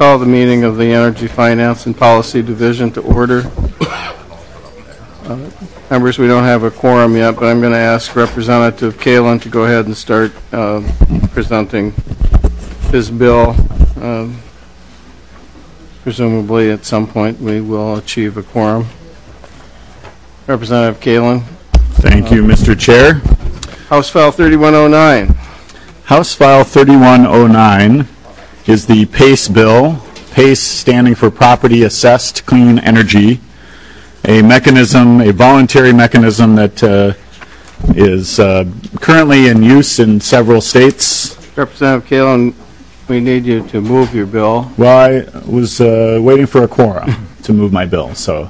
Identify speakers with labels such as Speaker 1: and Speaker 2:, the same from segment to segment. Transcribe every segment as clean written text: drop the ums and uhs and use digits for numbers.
Speaker 1: call the meeting of the Energy Finance and Policy Division to order. Members, we don't have a quorum yet, but I'm going to ask Representative Kalin to go ahead and start presenting his bill. Presumably at some point we will achieve a quorum. Representative Kalin.
Speaker 2: Thank you, Mr. Chair.
Speaker 1: House File 3109.
Speaker 2: House File 3109 is the PACE bill, PACE standing for Property Assessed Clean Energy, a mechanism, a voluntary mechanism that is currently in use in several states.
Speaker 1: Representative Kalin, we need you to move your bill.
Speaker 2: Well, I was waiting for a quorum to move my bill, so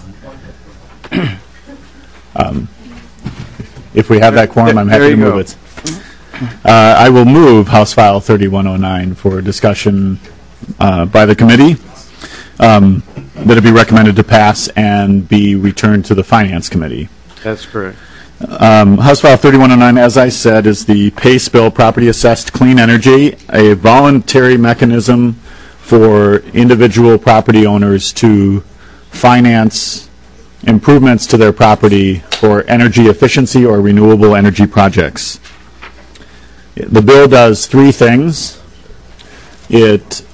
Speaker 2: if we have that quorum, I'm happy to move it. I will move House File 3109 for discussion by the committee, that it be recommended to pass and be returned to the Finance Committee.
Speaker 1: That's correct.
Speaker 2: House File 3109, as I said, is the PACE bill, Property Assessed Clean Energy, a voluntary mechanism for individual property owners to finance improvements to their property for energy efficiency or renewable energy projects. The bill does three things. It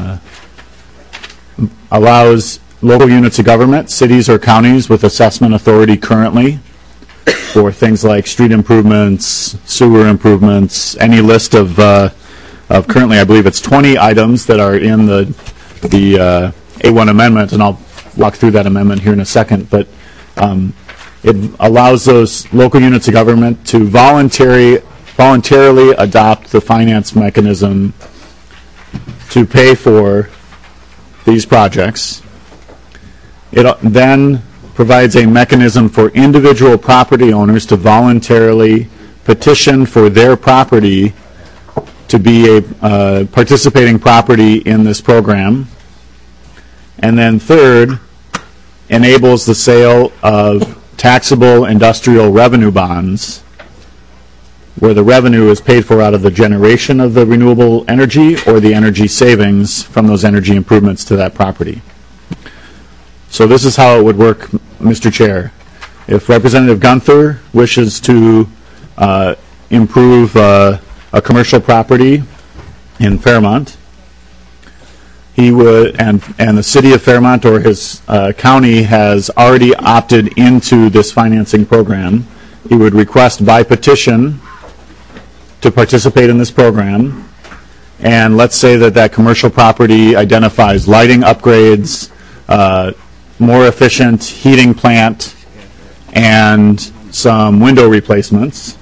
Speaker 2: allows local units of government, cities or counties with assessment authority currently, for things like street improvements, sewer improvements, any list of currently, I believe it's 20 items that are in the A1 amendment, and I'll walk through that amendment here in a second, but it allows those local units of government to voluntarily adopt the finance mechanism to pay for these projects. It then provides a mechanism for individual property owners to voluntarily petition for their property to be a participating property in this program. And then third, enables the sale of taxable industrial revenue bonds, where the revenue is paid for out of the generation of the renewable energy or the energy savings from those energy improvements to that property. So this is how it would work, Mr. Chair. If Representative Gunther wishes to improve a commercial property in Fairmont, he would, and the city of Fairmont or his county has already opted into this financing program, he would request by petition to participate in this program. And let's say that commercial property identifies lighting upgrades, more efficient heating plant, and some window replacements.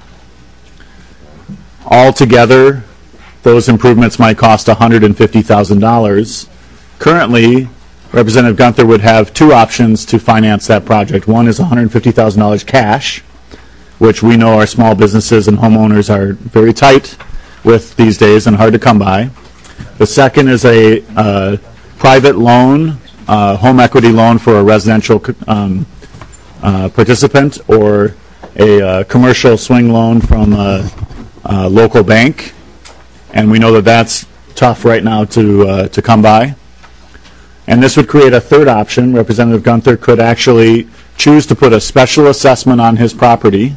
Speaker 2: Altogether, those improvements might cost $150,000. Currently, Representative Gunther would have two options to finance that project. One is $150,000 cash, which we know our small businesses and homeowners are very tight with these days and hard to come by. The second is a private loan, home equity loan for a residential participant, or a commercial swing loan from a local bank. And we know that that's tough right now to come by. And this would create a third option. Representative Gunther could actually choose to put a special assessment on his property.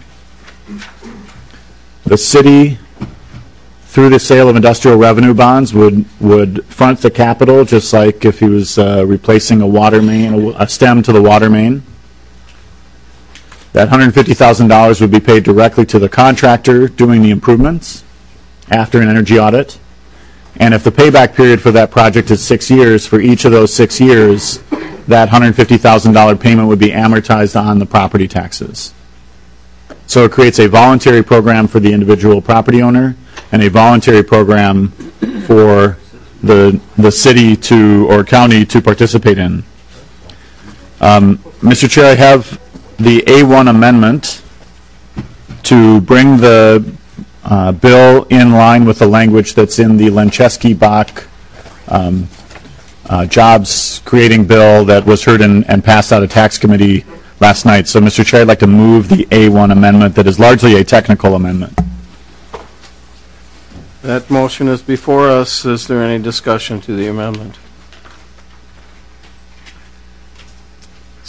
Speaker 2: The city, through the sale of industrial revenue bonds, would front the capital, just like if he was replacing a water main, a stem to the water main. That $150,000 would be paid directly to the contractor doing the improvements after an energy audit. And if the payback period for that project is 6 years, for each of those 6 years, that $150,000 payment would be amortized on the property taxes. So it creates a voluntary program for the individual property owner and a voluntary program for the city or county to participate in. Mr. Chair, I have the A1 amendment to bring the bill in line with the language that's in the Lencheski-Bach jobs creating bill that was heard and passed out of tax committee last night. So, Mr. Chair, I'd like to move the A1 amendment that is largely a technical amendment.
Speaker 1: That motion is before us. Is there any discussion to the amendment?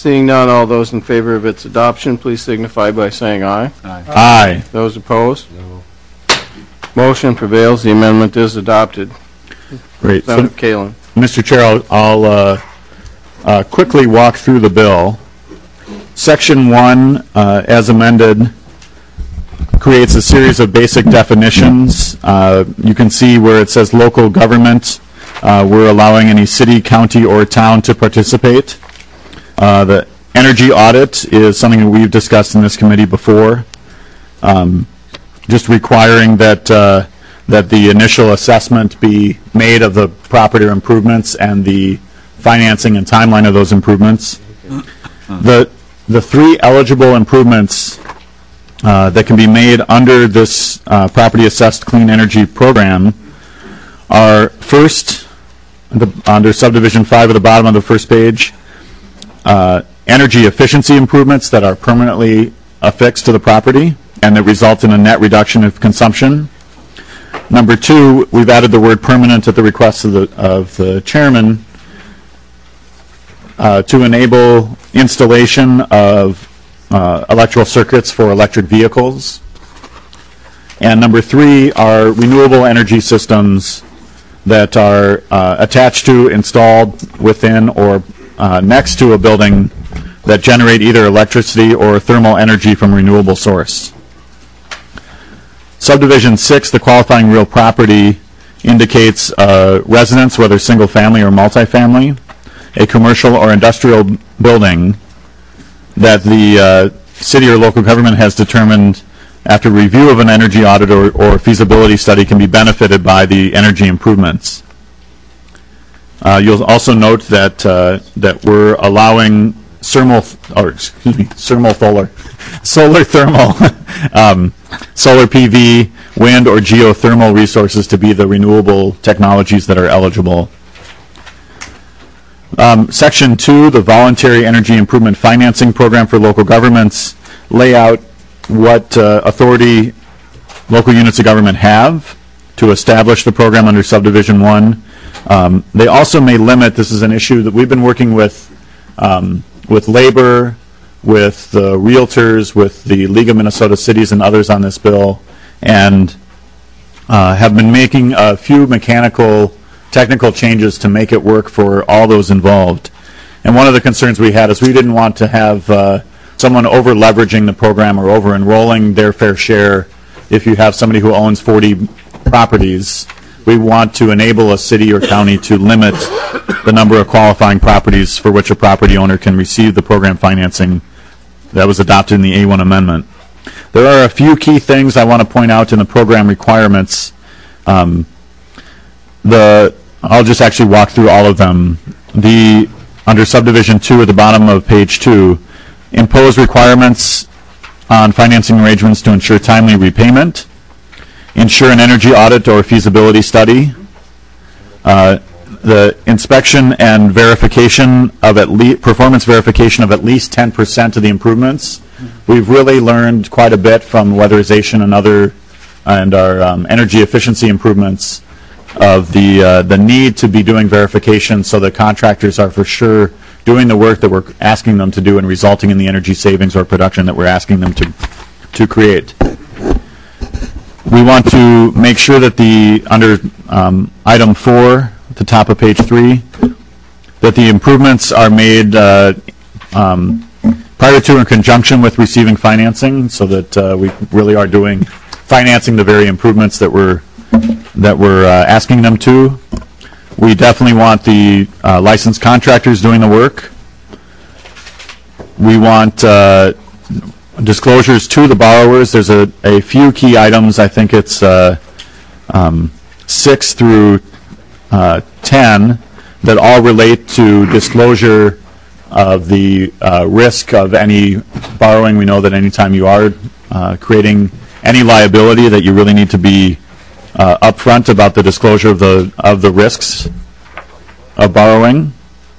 Speaker 1: Seeing none, all those in favor of its adoption, please signify by saying aye.
Speaker 2: Aye.
Speaker 1: Those opposed? No. Motion prevails. The amendment is adopted.
Speaker 2: Great. So,
Speaker 1: Senator Kalin.
Speaker 2: Mr. Chair, I'll quickly walk through the bill. Section 1, as amended, creates a series of basic definitions. You can see where it says local government. We're allowing any city, county, or town to participate. The energy audit is something that we've discussed in this committee before. Just requiring that the initial assessment be made of the property improvements and the financing and timeline of those improvements. The three eligible improvements that can be made under this property assessed clean energy program are first, under subdivision 5 at the bottom of the first page, energy efficiency improvements that are permanently affixed to the property and that result in a net reduction of consumption. Number 2, we've added the word permanent at the request of the chairman to enable installation of electrical circuits for electric vehicles. And number 3 are renewable energy systems that are attached to, installed within, or next to a building that generate either electricity or thermal energy from a renewable source. Subdivision 6, the qualifying real property, indicates residence, whether single family or multifamily, a commercial or industrial building that the city or local government has determined after review of an energy audit or feasibility study can be benefited by the energy improvements. You'll also note that we're allowing solar thermal, solar PV, wind, or geothermal resources to be the renewable technologies that are eligible. Section 2, the Voluntary Energy Improvement Financing Program for local governments, lay out what authority local units of government have to establish the program under Subdivision 1. They also may limit, this is an issue that we've been working with labor, with the realtors, with the League of Minnesota Cities and others on this bill, and have been making a few technical changes to make it work for all those involved. And one of the concerns we had is we didn't want to have someone over-leveraging the program or over-enrolling their fair share. If you have somebody who owns 40 properties, we want to enable a city or county to limit the number of qualifying properties for which a property owner can receive the program financing that was adopted in the A1 amendment. There are a few key things I want to point out in the program requirements. I'll just actually walk through all of them. Under Subdivision 2 at the bottom of page 2, impose requirements on financing arrangements to ensure timely repayment, ensure an energy audit or feasibility study, the inspection and verification of performance verification of at least 10% of the improvements. We've really learned quite a bit from weatherization and our energy efficiency improvements of the need to be doing verification so that contractors are for sure doing the work that we're asking them to do and resulting in the energy savings or production that we're asking them to create. We want to make sure that under item 4 at the top of page 3, that the improvements are made prior to in conjunction with receiving financing, so that we really are financing the very improvements that we're asking them to. We definitely want the licensed contractors doing the work. We want disclosures to the borrowers. There's a few key items. I think it's 6 through 10 that all relate to disclosure of the risk of any borrowing. We know that anytime you are creating any liability, that you really need to be upfront about the disclosure of the risks of borrowing.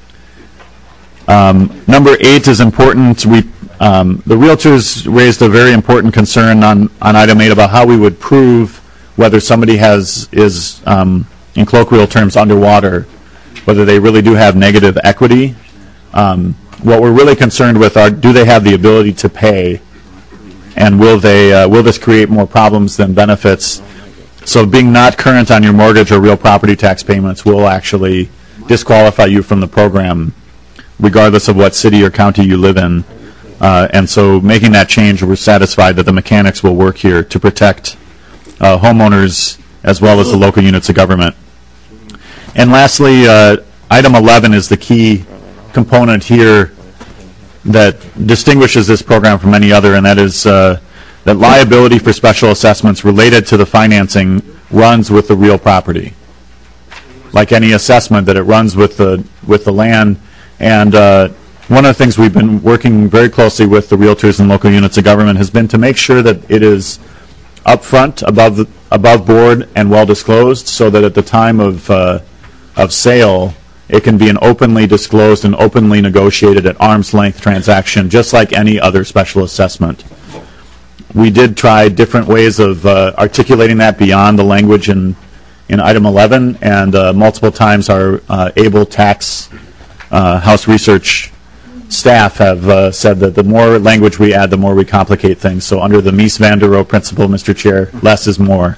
Speaker 2: Number 8 is important. The realtors raised a very important concern on item 8 about how we would prove whether somebody is in colloquial terms underwater, whether they really do have negative equity. What we're really concerned with are, do they have the ability to pay, and will this create more problems than benefits? So being not current on your mortgage or real property tax payments will actually disqualify you from the program, regardless of what city or county you live in. And so making that change, we're satisfied that the mechanics will work here to protect homeowners as well as the local units of government. And lastly, item 11 is the key component here that distinguishes this program from any other, and that is that liability for special assessments related to the financing runs with the real property. Like any assessment, that it runs with the land. And one of the things we've been working very closely with the realtors and local units of government has been to make sure that it is upfront, above board, and well disclosed, so that at the time of sale, it can be an openly disclosed and openly negotiated at arm's length transaction, just like any other special assessment. We did try different ways of articulating that beyond the language in item 11, and multiple times our able tax House research staff have said that the more language we add, the more we complicate things. So under the Mies van der Rohe principle, Mr. Chair, less is more.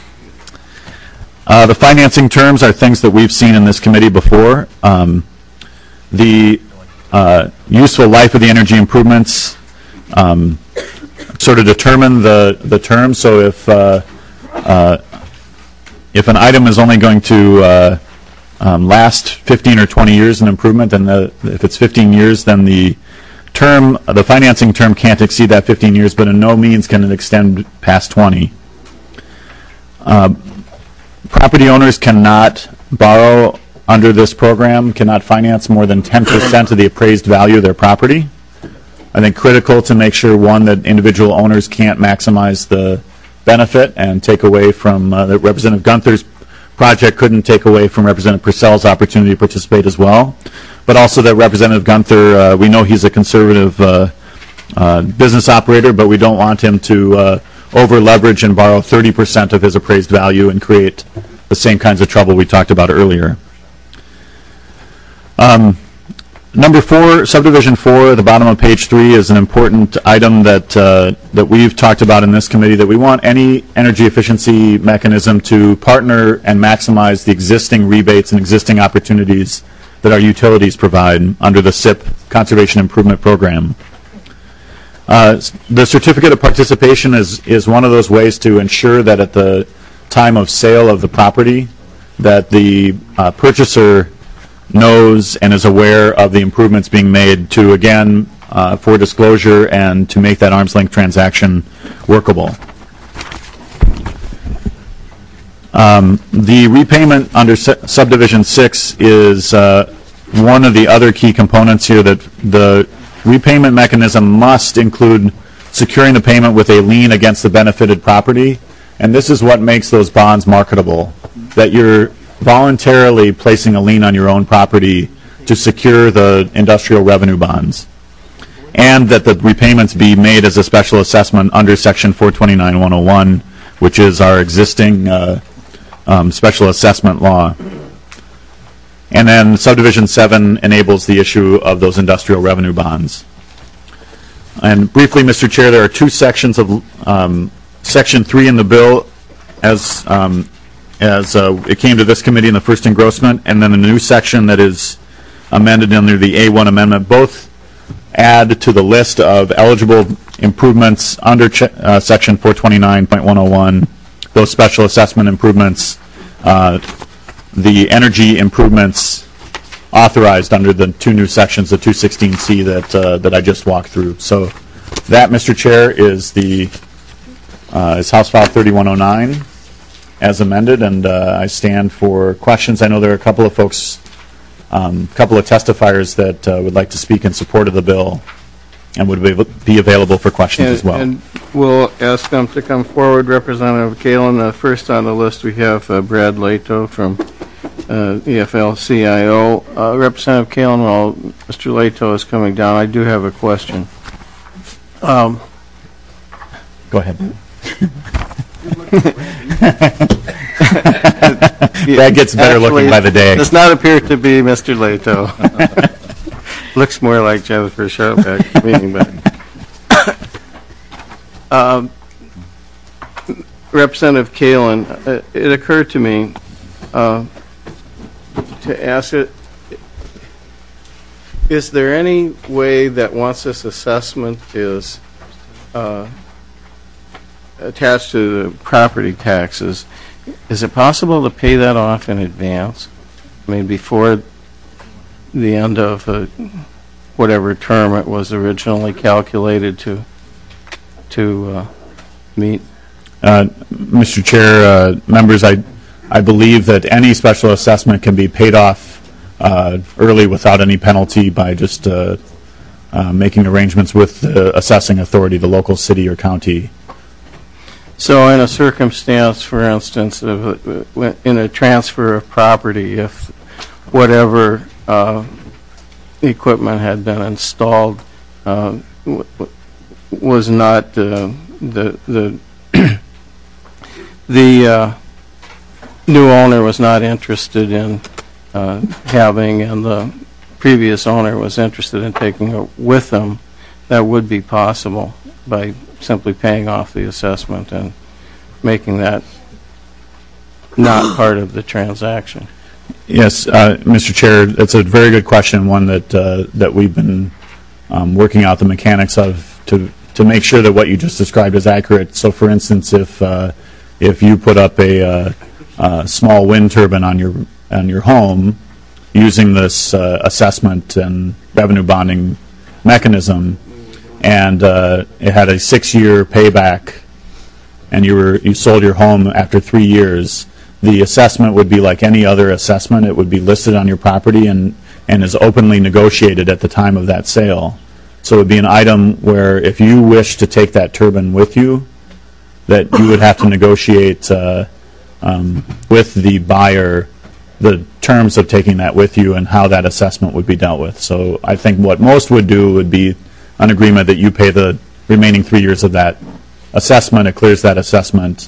Speaker 2: The financing terms are things that we've seen in this committee before. The useful life of the energy improvements sort of determine the term. So if an item is only going to last 15 or 20 years in improvement, and if it's 15 years, then the financing term can't exceed that 15 years, but in no means can it extend past 20. Property owners cannot borrow under this program, cannot finance more than 10% of the appraised value of their property. I think critical to make sure, one, that individual owners can't maximize the benefit and take away from that Representative Gunther's project couldn't take away from Representative Purcell's opportunity to participate as well, but also that Representative Gunther, we know he's a conservative business operator, but we don't want him to over leverage and borrow 30% of his appraised value and create the same kinds of trouble we talked about earlier. Number 4, subdivision 4, at the bottom of page 3, is an important item that we've talked about in this committee, that we want any energy efficiency mechanism to partner and maximize the existing rebates and existing opportunities that our utilities provide under the SIP Conservation Improvement Program. The certificate of participation is one of those ways to ensure that at the time of sale of the property, that the purchaser knows and is aware of the improvements being made, to, again, for disclosure and to make that arm's length transaction workable. The repayment under subdivision 6 is one of the other key components here, that the repayment mechanism must include securing the payment with a lien against the benefited property, and this is what makes those bonds marketable, that you're voluntarily placing a lien on your own property to secure the industrial revenue bonds, and that the repayments be made as a special assessment under Section 429-101, which is our existing special assessment law. And then subdivision 7 enables the issue of those industrial revenue bonds. And briefly, Mr. Chair, there are 2 sections of Section 3 in the bill as it came to this committee in the first engrossment, and then a new section that is amended under the A1 amendment. Both add to the list of eligible improvements under Section 429.101, those special assessment improvements, the energy improvements authorized under the 2 new sections, the 216C that I just walked through. So that, Mr. Chair, is is House File 3109 as amended, and I stand for questions. I know there are a couple of folks, couple of testifiers that would like to speak in support of the bill and would be available for questions as well. And
Speaker 1: we'll ask them to come forward. Representative Kalin, first on the list we have Brad Lato from EFL-CIO. Representative Kalin, while Mr. Lato is coming down, I do have a question.
Speaker 2: Go ahead. That gets better looking by the day.
Speaker 1: Does not appear to be Mr. Lato. Looks more like Jennifer Sharback to me, but Representative Kalin, it occurred to me to ask it, is there any way that once this assessment is attached to the property taxes, is it possible to pay that off in advance? I mean, before the end of whatever term it was originally calculated to meet?
Speaker 2: Mr. Chair, members, I believe that any special assessment can be paid off early without any penalty by just making arrangements with the assessing authority, the local city or county.
Speaker 1: So in a circumstance, for instance, in a transfer of property, if whatever equipment had been installed was not the new owner was not interested in having, and the previous owner was interested in taking it with them, that would be possible by simply paying off the assessment and making that not part of the transaction.
Speaker 2: Yes, Mr. Chair, that's a very good question, one that we've been working out the mechanics of to make sure that what you just described is accurate. So, for instance, if you put up a small wind turbine on your home using this assessment and revenue bonding mechanism, and it had a 6-year payback, and you sold your home after 3 years, the assessment would be like any other assessment. It would be listed on your property and is openly negotiated at the time of that sale. So it would be an item where if you wish to take that turbine with you, that you would have to negotiate with the buyer the terms of taking that with you and how that assessment would be dealt with. So I think what most would do would be an agreement that you pay the remaining 3 years of that assessment. It clears that assessment.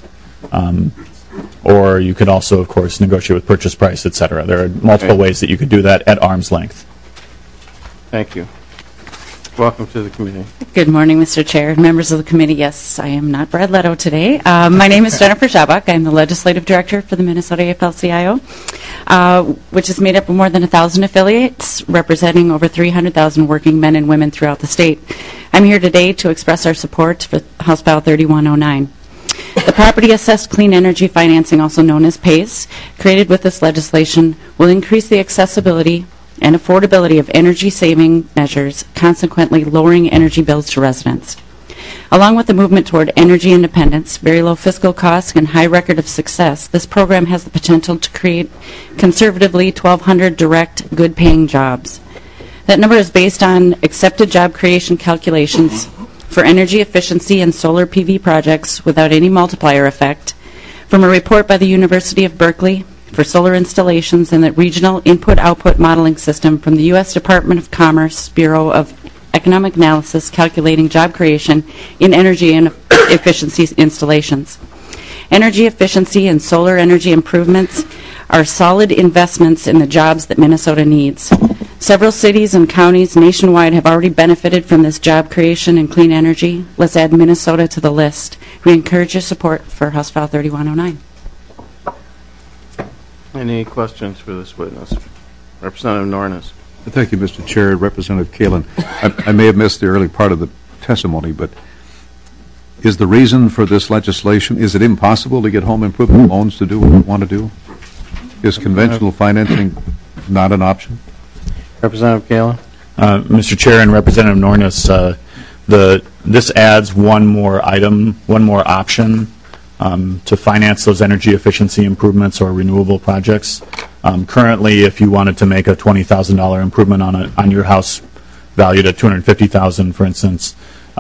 Speaker 2: Or you could also, of course, negotiate with purchase price, et cetera. There are multiple ways that you could do that at arm's length.
Speaker 1: Thank you. Welcome to the committee.
Speaker 3: Good morning, Mr. Chair, members of the committee. Yes, I am not Brad Leto today. My name is Jennifer Shabak. I'm the Legislative Director for the Minnesota AFL-CIO, which is made up of more than 1,000 affiliates, representing over 300,000 working men and women throughout the state. I'm here today to express our support for House Bill 3109. The Property Assessed Clean Energy Financing, also known as PACE, created with this legislation, will increase the accessibility and affordability of energy-saving measures, consequently lowering energy bills to residents. Along with the movement toward energy independence, very low fiscal costs, and high record of success, this program has the potential to create conservatively 1,200 direct, good-paying jobs. That number is based on accepted job creation calculations for energy efficiency and solar PV projects without any multiplier effect, from a report by the University of Berkeley for solar installations and the Regional Input-Output Modeling System from the U.S. Department of Commerce Bureau of Economic Analysis calculating job creation in energy and efficiency installations. Energy efficiency and solar energy improvements are solid investments in the jobs that Minnesota needs. Several cities and counties nationwide have already benefited from this job creation and clean energy. Let's add Minnesota to the list. We encourage your support for House File 3109.
Speaker 1: Any questions for this witness? Representative Nornes.
Speaker 4: Thank you, Mr. Chair. Representative Kalin, I may have missed the early part of the testimony, but is the reason for this legislation, is it impossible to get home improvement loans to do what we want to do? Is conventional financing not an option?
Speaker 1: Representative Kalin.
Speaker 2: Mr. Chair and Representative Nornes, this adds one more item, one more option to finance those energy efficiency improvements or renewable projects. Currently, if you wanted to make a $20,000 improvement on your house valued at $250,000, for instance,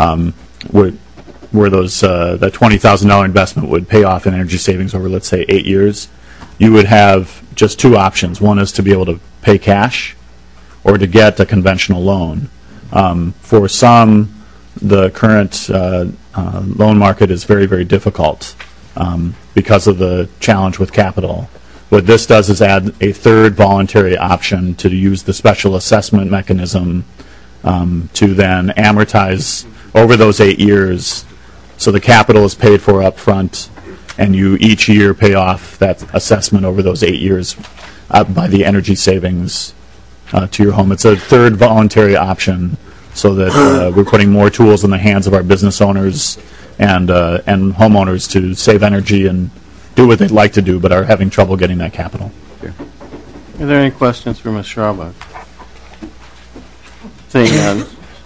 Speaker 2: where those that $20,000 investment would pay off in energy savings over, let's say, 8 years, you would have just two options. One is to be able to pay cash, or to get a conventional loan. For some, the current loan market is very, very difficult because of the challenge with capital. What this does is add a third voluntary option to use the special assessment mechanism to then amortize over those 8 years. So the capital is paid for up front, and you each year pay off that assessment over those 8 years by the energy savings to your home. It's a third voluntary option, so that we're putting more tools in the hands of our business owners and homeowners to save energy and do what they'd like to do, but are having trouble getting that capital.
Speaker 1: Are there any questions for Ms. Schraubach? Seeing none.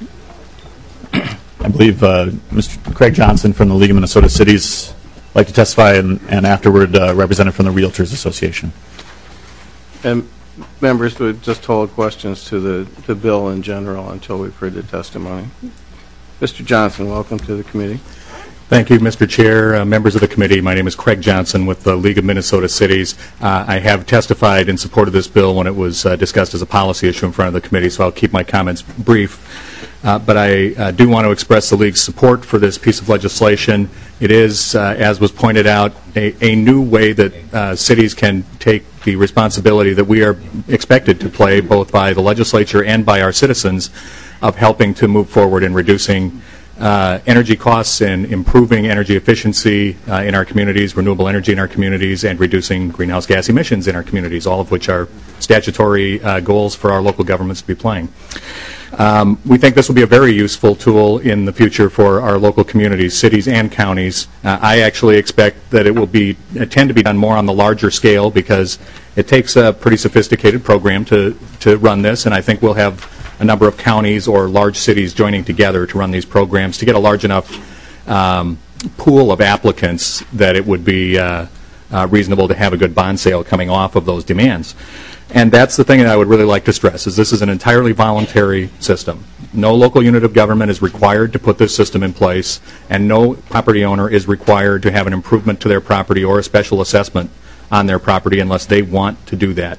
Speaker 2: I believe Mr. Craig Johnson from the League of Minnesota Cities would like to testify, and afterward representative from the Realtors Association.
Speaker 1: And members would just hold questions to the bill in general until we've heard the testimony. Mr. Johnson, welcome to the committee.
Speaker 5: Thank you, Mr. Chair, members of the committee. My name is Craig Johnson with the League of Minnesota Cities. I have testified in support of this bill when it was discussed as a policy issue in front of the committee, so I'll keep my comments brief. But I do want to express the League's support for this piece of legislation. It is, as was pointed out, a new way that cities can take the responsibility that we are expected to play, both by the legislature and by our citizens, of helping to move forward in reducing energy costs and improving energy efficiency in our communities, renewable energy in our communities, and reducing greenhouse gas emissions in our communities, all of which are statutory goals for our local governments to be playing. We think this will be a very useful tool in the future for our local communities, cities and counties. I actually expect that it will tend to be done more on the larger scale, because it takes a pretty sophisticated program to run this, and I think we'll have a number of counties or large cities joining together to run these programs to get a large enough pool of applicants that it would be reasonable to have a good bond sale coming off of those demands. And that's the thing that I would really like to stress, is this is an entirely voluntary system. No local unit of government is required to put this system in place, and no property owner is required to have an improvement to their property or a special assessment on their property unless they want to do that.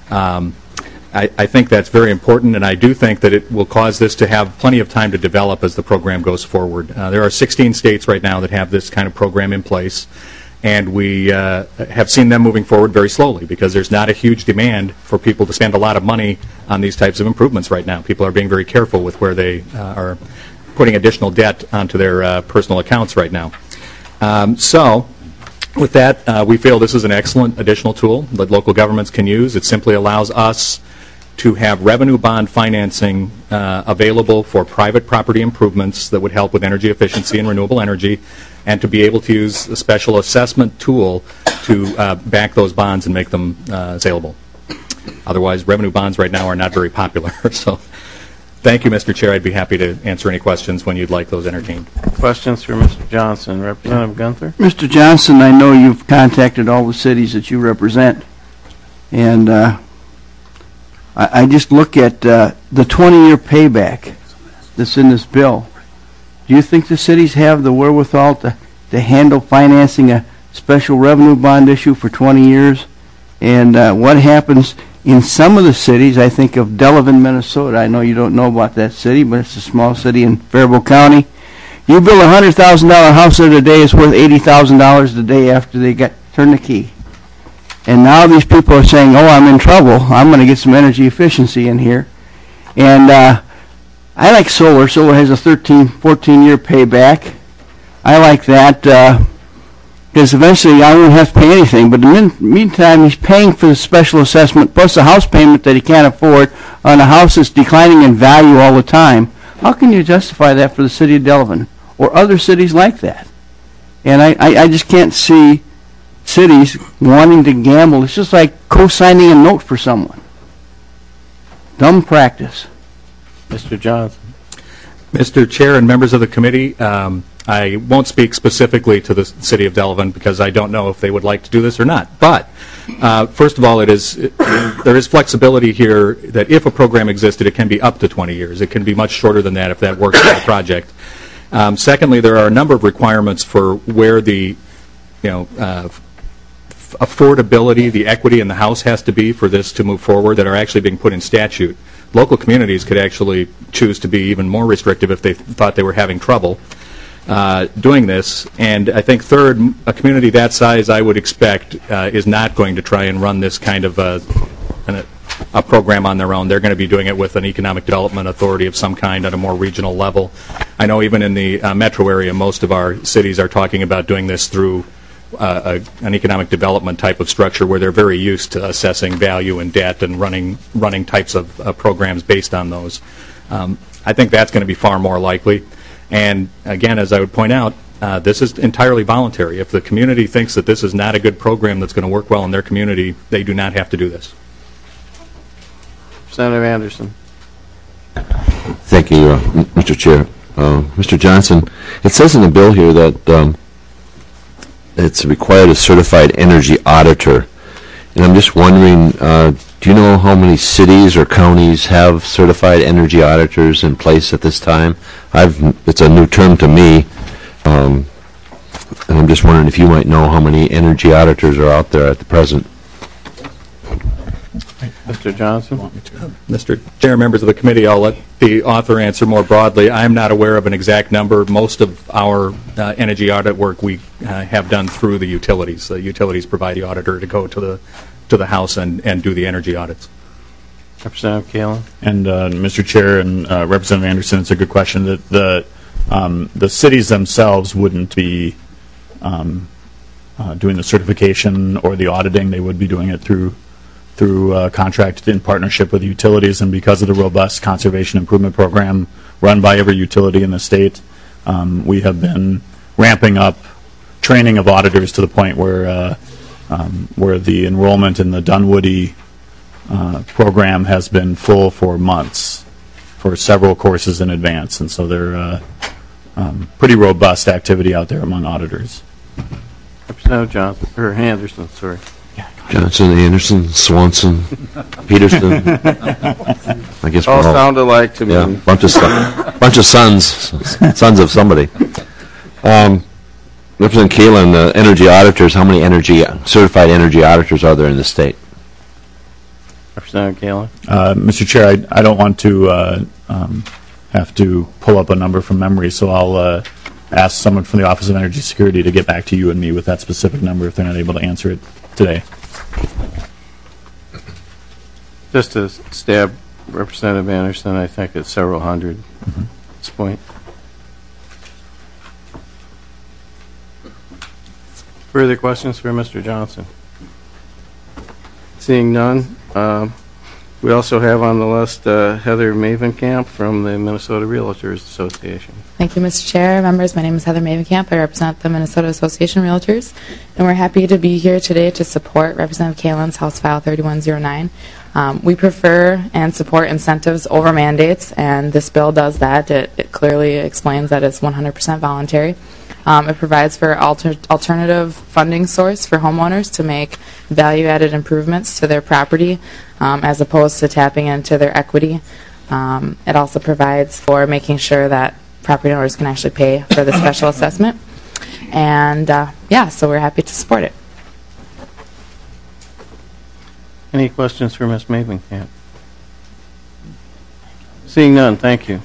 Speaker 5: I think that's very important, and I do think that it will cause this to have plenty of time to develop as the program goes forward. There are 16 states right now that have this kind of program in place, and we have seen them moving forward very slowly, because there's not a huge demand for people to spend a lot of money on these types of improvements right now. People are being very careful with where they are putting additional debt onto their personal accounts right now. So with that, we feel this is an excellent additional tool that local governments can use. It simply allows us to have revenue bond financing available for private property improvements that would help with energy efficiency and renewable energy, and to be able to use a special assessment tool to back those bonds and make them saleable. Otherwise, revenue bonds right now are not very popular. So thank you, Mr. Chair. I'd be happy to answer any questions when you'd like those entertained.
Speaker 1: Questions for Mr. Johnson. Representative Gunther?
Speaker 6: Mr. Johnson, I know you've contacted all the cities that you represent, and I just look at the 20-year payback that's in this bill. Do you think the cities have the wherewithal to handle financing a special revenue bond issue for 20 years? And what happens in some of the cities? I think of Delavan, Minnesota. I know you don't know about that city, but it's a small city in Faribault County. You build a $100,000 house there today, it's worth $80,000 the day after they turn the key. And now these people are saying, oh, I'm in trouble. I'm going to get some energy efficiency in here. And I like solar. Solar has a 14-year payback. I like that because eventually I won't have to pay anything. But in the meantime, he's paying for the special assessment plus the house payment that he can't afford on a house that's declining in value all the time. How can you justify that for the city of Delavan or other cities like that? And I just can't see cities wanting to gamble. It's just like co-signing a note for someone. Dumb practice.
Speaker 1: Mr. Johnson.
Speaker 5: Mr. Chair and members of the committee, I won't speak specifically to the city of Delavan because I don't know if they would like to do this or not. But first of all, there is flexibility here that if a program existed, it can be up to 20 years. It can be much shorter than that if that works for the project. Secondly, there are a number of requirements for where the affordability, the equity in the house has to be for this to move forward that are actually being put in statute. Local communities could actually choose to be even more restrictive if they thought they were having trouble doing this. And I think third, a community that size, I would expect, is not going to try and run this kind of a program on their own. They're going to be doing it with an economic development authority of some kind at a more regional level. I know even in the metro area, most of our cities are talking about doing this through an economic development type of structure where they're very used to assessing value and debt and running types of programs based on those. I think that's going to be far more likely. And again, as I would point out, this is entirely voluntary. If the community thinks that this is not a good program that's going to work well in their community, they do not have to do this.
Speaker 1: Senator Anderson.
Speaker 7: Thank you, Mr. Chair. Mr. Johnson, it says in the bill here that it's required a certified energy auditor. And I'm just wondering, do you know how many cities or counties have certified energy auditors in place at this time? It's a new term to me. And I'm just wondering if you might know how many energy auditors are out there at the present.
Speaker 1: Mr. Johnson?
Speaker 5: Mr. Chair, members of the committee, I'll let the author answer more broadly. I am not aware of an exact number. Most of our energy audit work we have done through the utilities. The utilities provide the auditor to go to the House and do the energy audits.
Speaker 1: Representative Kalin.
Speaker 2: And Mr. Chair and Representative Anderson, it's a good question. That the cities themselves wouldn't be doing the certification or the auditing. They would be doing it through contract in partnership with utilities, and because of the robust conservation improvement program run by every utility in the state, we have been ramping up training of auditors to the point where the enrollment in the Dunwoody program has been full for months, for several courses in advance, and so they're pretty robust activity out there among auditors.
Speaker 1: Representative Johnson, or Anderson, sorry.
Speaker 7: Johnson, Anderson, Swanson, Peterson. I guess
Speaker 1: All
Speaker 7: we're all
Speaker 1: sound alike to me.
Speaker 7: yeah, bunch of sons of somebody. Representative Kalin, energy auditors. How many certified energy auditors are there in the state?
Speaker 1: Representative Kalin.
Speaker 2: Mr. Chair, I don't want to have to pull up a number from memory, so I'll ask someone from the Office of Energy Security to get back to you and me with that specific number if they're not able to answer it today.
Speaker 1: Just to stab Representative Anderson, I think it's several hundred at this point. Further questions for Mr. Johnson? Seeing none, we also have on the list Heather Mavenkamp from the Minnesota Realtors Association.
Speaker 8: Thank you, Mr. Chair. Members, my name is Heather Mavenkamp. I represent the Minnesota Association of Realtors, and we're happy to be here today to support Representative Kalin's House File 3109. We prefer and support incentives over mandates, and this bill does that. It clearly explains that it's 100% voluntary. It provides for alternative funding source for homeowners to make value-added improvements to their property as opposed to tapping into their equity. It also provides for making sure that property owners can actually pay for the special assessment. And so we're happy to support it.
Speaker 1: Any questions for Ms. Mavenkamp? Seeing none, thank you.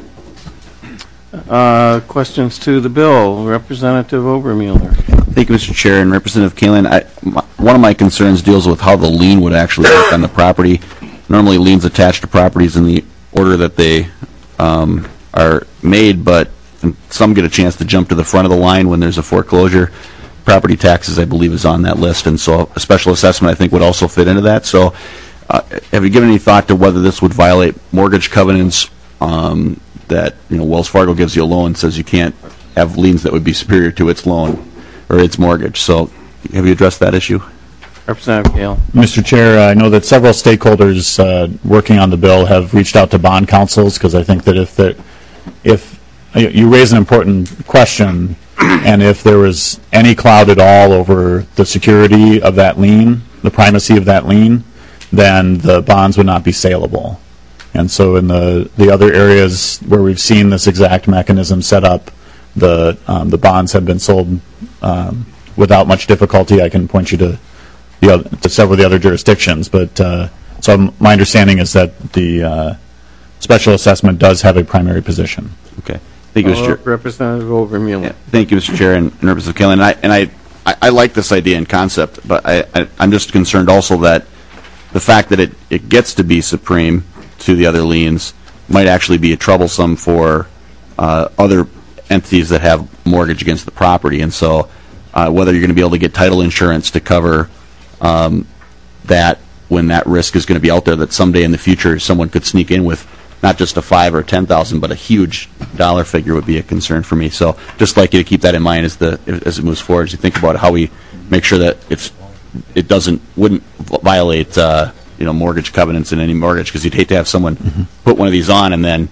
Speaker 1: Questions to the bill. Representative Obermueller.
Speaker 9: Thank you, Mr. Chair, and Representative Kalin. One of my concerns deals with how the lien would actually work on the property. Normally, liens attached to properties in the order that they are made, but some get a chance to jump to the front of the line when there's a foreclosure. Property taxes, I believe, is on that list, and so a special assessment, I think, would also fit into that. So have you given any thought to whether this would violate mortgage covenants that, Wells Fargo gives you a loan and says you can't have liens that would be superior to its loan or its mortgage? So have you addressed that issue?
Speaker 1: Representative Kalin.
Speaker 2: Mr. Chair, I know that several stakeholders working on the bill have reached out to bond councils, because I think that if you raise an important question, and if there was any cloud at all over the security of that lien, the primacy of that lien, then the bonds would not be saleable. And so in the other areas where we've seen this exact mechanism set up, the bonds have been sold without much difficulty. I can point you to several of the other jurisdictions. But so my understanding is that the special assessment does have a primary position.
Speaker 9: Okay. Thank you, Mr. Chair.
Speaker 1: Representative Obermueller.
Speaker 9: Yeah, thank you, Mr. Chair, and Representative Kalin. And I like this idea and concept, but I'm just concerned also that the fact that it gets to be supreme to the other liens might actually be troublesome for other entities that have mortgage against the property. And so whether you're going to be able to get title insurance to cover that when that risk is going to be out there, that someday in the future someone could sneak in with not just a $5,000 or $10,000, but a huge dollar figure would be a concern for me. So just like you to keep that in mind as it moves forward, as you think about how we make sure that it wouldn't violate mortgage covenants in any mortgage, because you'd hate to have someone put one of these on and then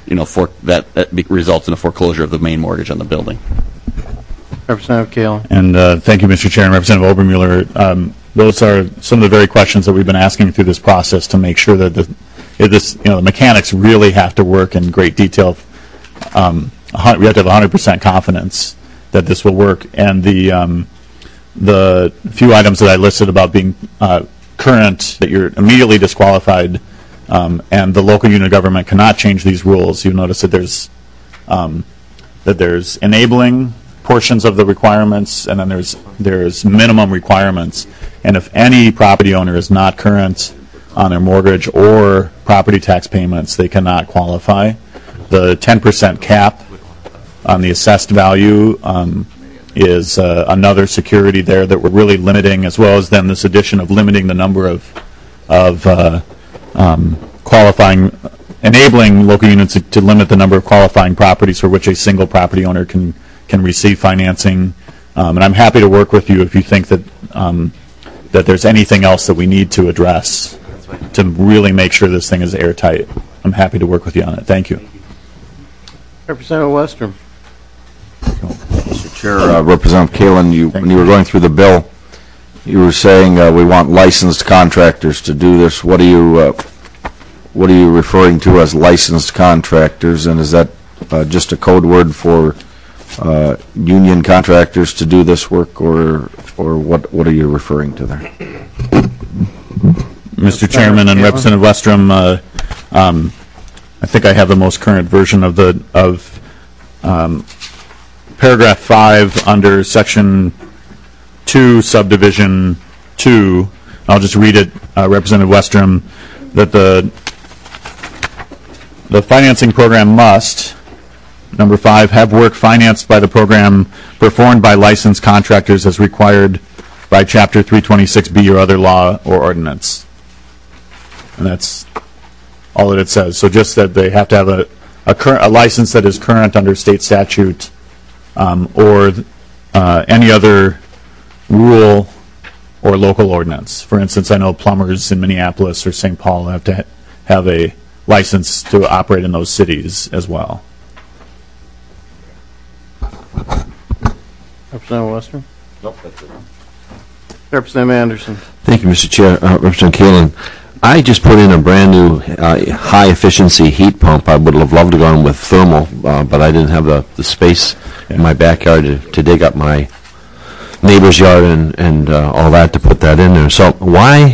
Speaker 9: that results in a foreclosure of the main mortgage on the building.
Speaker 1: Representative Kalen.
Speaker 2: And thank you, Mr. Chair, and Representative Obermuller. Those are some of the very questions that we've been asking through this process to make sure that the mechanics really have to work in great detail. We have to have 100% confidence that this will work. And the few items that I listed about being current, that you're immediately disqualified, and the local unit of government cannot change these rules. You notice that there's enabling portions of the requirements, and then there's minimum requirements. And if any property owner is not current on their mortgage or property tax payments, they cannot qualify. The 10% cap on the assessed value is another security there that we're really limiting, as well as then this addition of limiting the number of qualifying, enabling local units to limit the number of qualifying properties for which a single property owner can receive financing. And I'm happy to work with you if you think that that there's anything else that we need to address to really make sure this thing is airtight. I'm happy to work with you on it. Thank you.
Speaker 1: Representative Westrom.
Speaker 10: Mr. Chair, Representative Kalen, when you were going through the bill, you were saying we want licensed contractors to do this. What are you referring to as licensed contractors, and is that just a code word for union contractors to do this work, or what are you referring to there?
Speaker 2: Mr. Chairman and Representative Westrom, I think I have the most current version of paragraph 5 under section 2, subdivision 2. I'll just read it, Representative Westrom, that the financing program must, number 5, have work financed by the program performed by licensed contractors as required by Chapter 326B or other law or ordinance. And that's all that it says. So just that they have to have a license that is current under state statute or any other rule or local ordinance. For instance, I know plumbers in Minneapolis or St. Paul have to have a license to operate in those cities as well.
Speaker 1: Representative Westrom.
Speaker 10: Nope, that's it.
Speaker 1: Representative Anderson.
Speaker 7: Thank you, Mr. Chair. Representative Kalen, I just put in a brand new high-efficiency heat pump. I would have loved to go with thermal, but I didn't have the space in my backyard to dig up my neighbor's yard and all that to put that in there. So why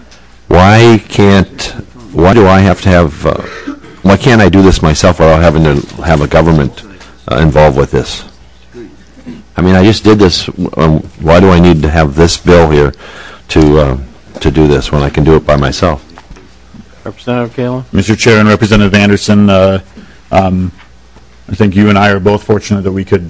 Speaker 7: can't I do this myself without having to have a government involved with this? I mean, I just did this. Why do I need to have this bill here to do this when I can do it by myself?
Speaker 1: Representative Kalen.
Speaker 2: Mr. Chair and Representative Anderson, I think you and I are both fortunate that we could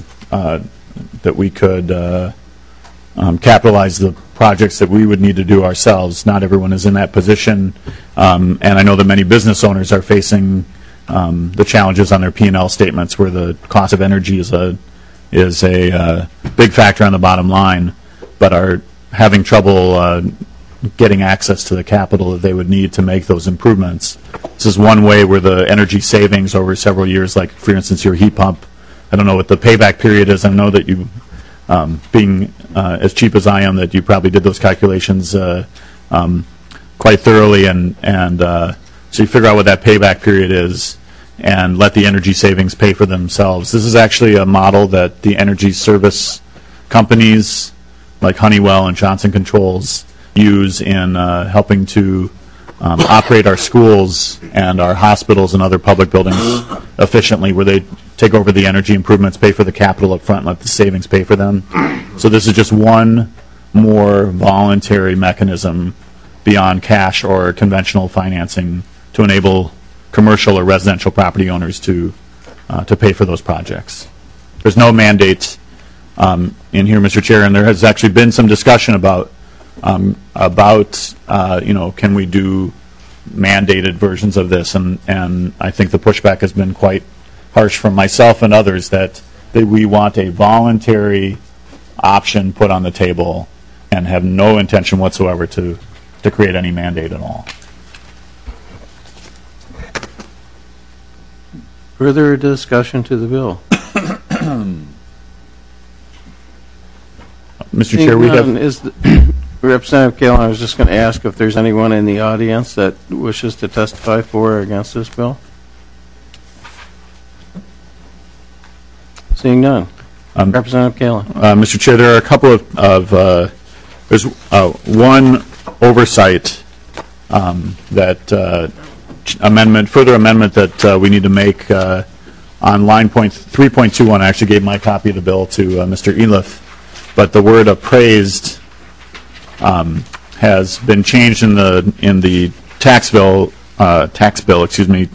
Speaker 2: capitalize the projects that we would need to do ourselves. Not everyone is in that position, and I know that many business owners are facing the challenges on their P&L statements, where the cost of energy is a big factor on the bottom line, but are having trouble getting access to the capital that they would need to make those improvements. This is one way where the energy savings over several years, like for instance your heat pump, I don't know what the payback period is. I know that you, being as cheap as I am, that you probably did those calculations quite thoroughly, and so you figure out what that payback period is and let the energy savings pay for themselves. This is actually a model that the energy service companies like Honeywell and Johnson Controls use in helping to operate our schools and our hospitals and other public buildings efficiently, where they take over the energy improvements, pay for the capital up front, and let the savings pay for them. So this is just one more voluntary mechanism beyond cash or conventional financing to enable commercial or residential property owners to pay for those projects. There's no mandate in here, Mr. Chair, and there has actually been some discussion about can we do mandated versions of this, and I think the pushback has been quite harsh from myself and others that we want a voluntary option put on the table and have no intention whatsoever to create any mandate at all.
Speaker 1: Further discussion to the bill?
Speaker 2: Mr. Chair, we have...
Speaker 1: Representative Kalen, I was just going to ask if there's anyone in the audience that wishes to testify for or against this bill. Seeing none. Representative Kalen.
Speaker 2: Mr. Chair, there are a couple of there's one oversight further amendment that we need to make on line 3.21. I actually gave my copy of the bill to Mr. Eliff, but the word appraised has been changed in the tax bill, House File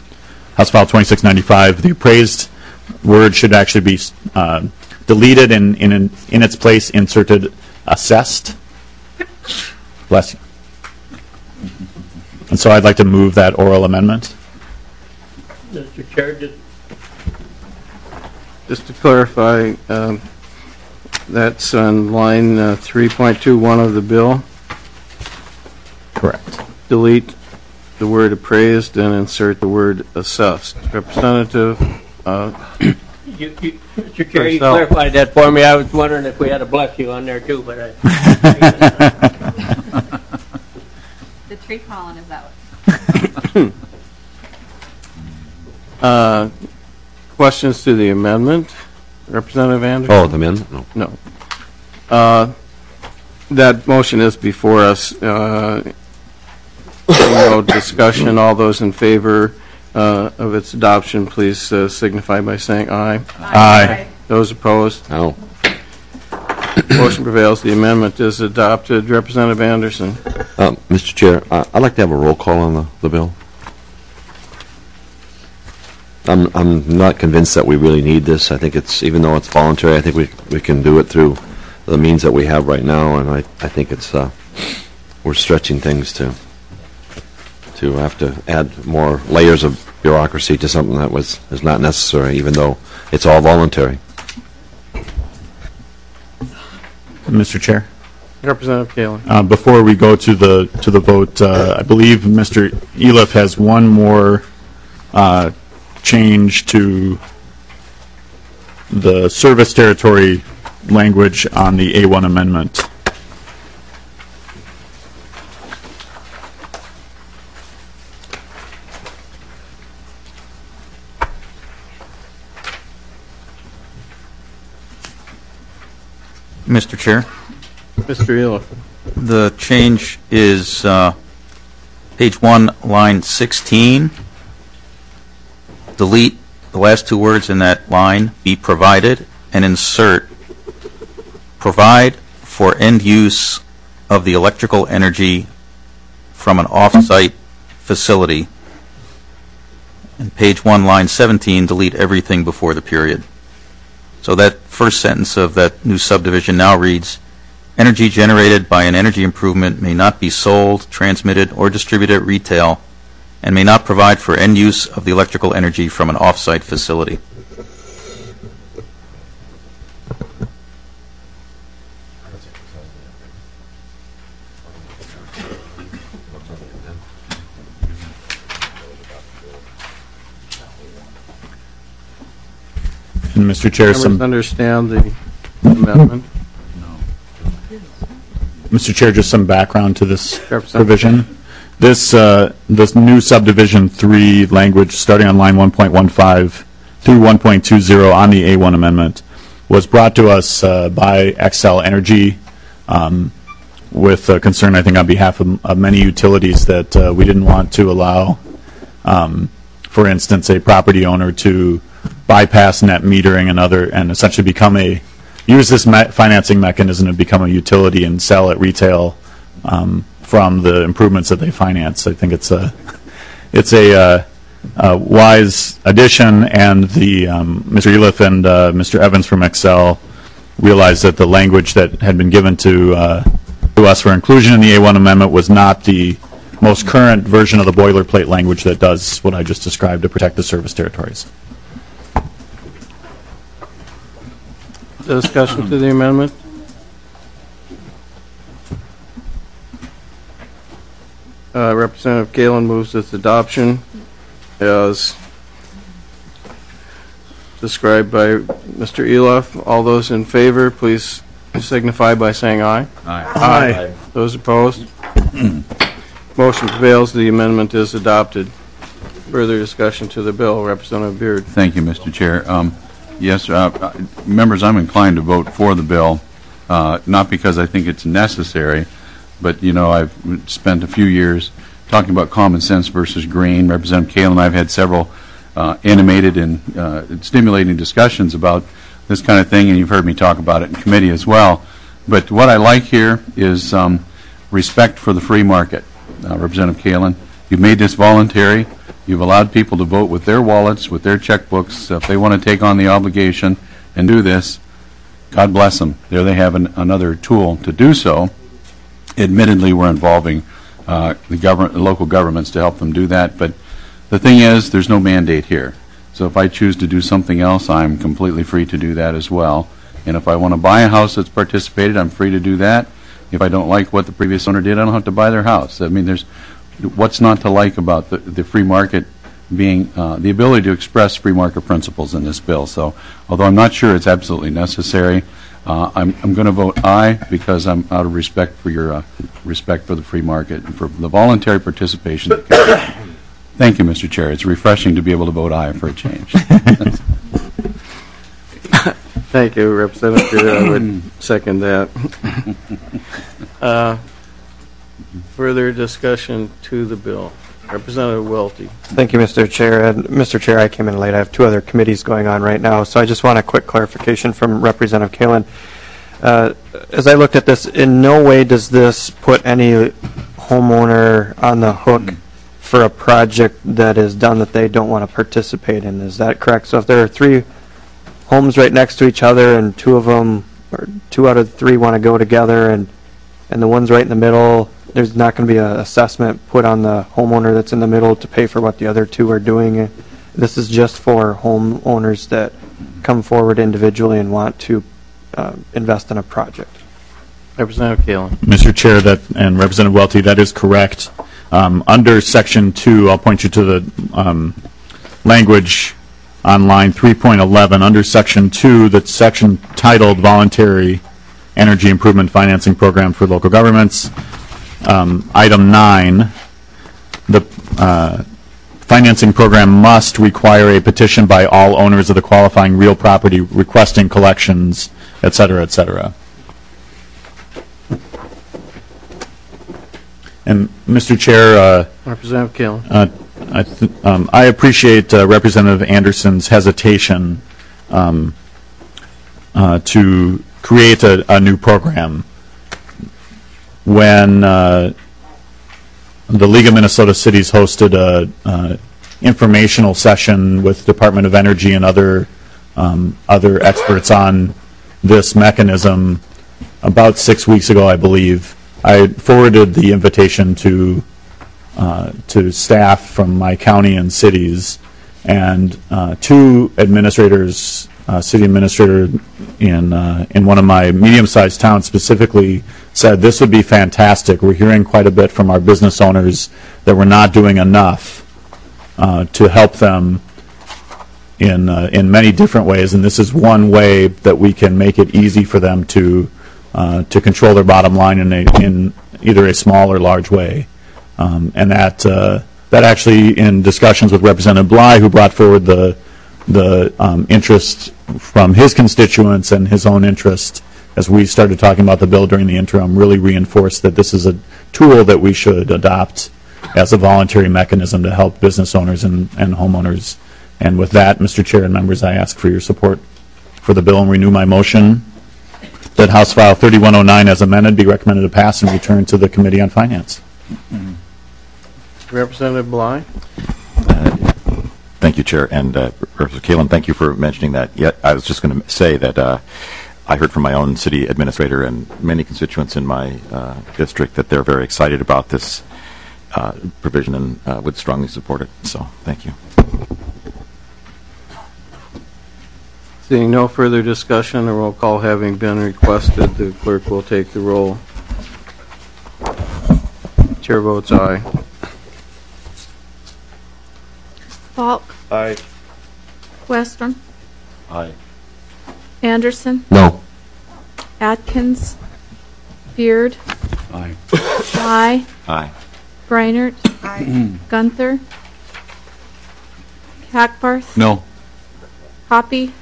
Speaker 2: 2695. The appraised word should actually be deleted and in its place inserted assessed. Bless you. And so I'd like to move that oral amendment.
Speaker 11: Mr. Chair,
Speaker 1: just to clarify, that's on line 3.21 of the bill.
Speaker 2: Correct.
Speaker 1: Delete the word appraised and insert the word assessed. Representative.
Speaker 11: Mr. Chair, you clarified that for me. I was wondering if we had a bless you on there too, but
Speaker 12: the tree pollen is out.
Speaker 1: Questions to the amendment? Representative Anderson?
Speaker 7: Oh, the amendment?
Speaker 1: No. That motion is before us. No discussion. All those in favor of its adoption, please signify by saying aye.
Speaker 2: Aye.
Speaker 1: Those opposed?
Speaker 7: No.
Speaker 1: Motion prevails. The amendment is adopted. Representative Anderson.
Speaker 7: Mr. Chair, I'd like to have a roll call on the bill. I'm not convinced that we really need this. I think even though it's voluntary, I think we can do it through the means that we have right now, and I think it's we're stretching things to have to add more layers of bureaucracy to something that is not necessary, even though it's all voluntary.
Speaker 2: Mr. Chair.
Speaker 1: Representative Kalen.
Speaker 2: Before we go to the vote, I believe Mr. Eliff has one more change to the service territory language on the A1 amendment.
Speaker 13: Mr. Chair.
Speaker 1: Mr. Eliff.
Speaker 13: The change is page 1, line 16. Delete the last two words in that line, be provided, and insert provide for end use of the electrical energy from an off-site facility. And page 1, line 17, delete everything before the period. So that first sentence of that new subdivision now reads, energy generated by an energy improvement may not be sold, transmitted, or distributed at retail, and may not provide for end use of the electrical energy from an off-site facility.
Speaker 2: And Mr. Chair,
Speaker 1: understand the amendment?
Speaker 2: Mr. Chair, just some background to this provision. This new subdivision 3 language, starting on line 1.15 through 1.20 on the A1 amendment, was brought to us by Xcel Energy with concern, I think, on behalf of many utilities that we didn't want to allow, for instance, a property owner to bypass net metering and essentially use this financing mechanism to become a utility and sell at retail from the improvements that they finance. I think it's a wise addition, and the Mr. Eliff and Mr. Evans from Excel realized that the language that had been given to us for inclusion in the A1 amendment was not the most current version of the boilerplate language that does what I just described to protect the service territories.
Speaker 1: Discussion to the amendment? Representative Galen moves its adoption as described by Mr. Eliff. All those in favor, please signify by saying aye.
Speaker 4: Aye.
Speaker 1: Those opposed? Motion prevails. The amendment is adopted. Further discussion to the bill. Representative Beard.
Speaker 14: Thank you, Mr. Chair. Yes, members, I'm inclined to vote for the bill, not because I think it's necessary, but, you know, I've spent a few years talking about common sense versus green. Representative Kaler and I have had several animated and stimulating discussions about this kind of thing, and you've heard me talk about it in committee as well. But what I like here is respect for the free market. Representative Kaler, you've made this voluntary. You've allowed people to vote with their wallets, with their checkbooks. If they want to take on the obligation and do this, God bless them. There they have another tool to do so. Admittedly, we're involving the local governments to help them do that. But the thing is, there's no mandate here. So if I choose to do something else, I'm completely free to do that as well. And if I want to buy a house that's participated, I'm free to do that. If I don't like what the previous owner did, I don't have to buy their house. I mean, there's what's not to like about the free market being the ability to express free market principles in this bill. So although I'm not sure it's absolutely necessary, I'm going to vote aye because I'm out of respect for your respect for the free market and for the voluntary participation. Thank you, Mr. Chair. It's refreshing to be able to vote aye for a change.
Speaker 1: Thank you, Representative Beard. I would second that. Further discussion to the bill. Representative Welty.
Speaker 15: Thank you, Mr. Chair. And Mr. Chair, I came in late. I have two other committees going on right now, so I just want a quick clarification from Representative Kaler. As I looked at this, in no way does this put any homeowner on the hook for a project that is done that they don't want to participate in. Is that correct? So if there are three homes right next to each other and two of them, or 2 out of 3 want to go together, and the one's right in the middle, there's not going to be an assessment put on the homeowner that's in the middle to pay for what the other 2 are doing. This is just for homeowners that come forward individually and want to invest in a project.
Speaker 1: Representative Kaler.
Speaker 2: Mr. Chair, and Representative Welty, that is correct. Under Section 2, I'll point you to the language on line 3.11. Under Section 2, that's section titled Voluntary Energy Improvement Financing Program for Local Governments. Item 9, the financing program must require a petition by all owners of the qualifying real property requesting collections, et cetera, et cetera. And Mr. Chair,
Speaker 1: Representative Kaler.
Speaker 2: I appreciate Representative Anderson's hesitation to create a new program. When the League of Minnesota Cities hosted a informational session with Department of Energy and other experts on this mechanism about 6 weeks ago, I believe, I forwarded the invitation to staff from my county and cities, and 2 administrators, city administrator in one of my medium-sized towns specifically said this would be fantastic. We're hearing quite a bit from our business owners that we're not doing enough to help them in many different ways, and this is one way that we can make it easy for them to control their bottom line in either a small or large way. And that actually, in discussions with Representative Bly, who brought forward the interest from his constituents and his own interest as we started talking about the bill during the interim, really reinforced that this is a tool that we should adopt as a voluntary mechanism to help business owners and homeowners. And with that, Mr. Chair and members, I ask for your support for the bill and renew my motion that House File 3109 as amended be recommended to pass and return to the Committee on Finance.
Speaker 1: Representative Bly?
Speaker 16: Thank you, Chair. And Representative Kalin, thank you for mentioning that. Yet I was just going to say that I heard from my own city administrator and many constituents in my district that they're very excited about this provision and would strongly support it. So thank you.
Speaker 1: Seeing no further discussion, a roll call having been requested, the clerk will take the roll. Chair votes aye.
Speaker 12: Falk.
Speaker 10: Aye.
Speaker 12: Westrom.
Speaker 10: Aye.
Speaker 12: Anderson.
Speaker 7: No.
Speaker 12: Atkins. Beard.
Speaker 14: Aye.
Speaker 12: Bly.
Speaker 16: Aye.
Speaker 12: Breinert. Gunther. Hackbarth.
Speaker 14: No.
Speaker 12: Hoppy.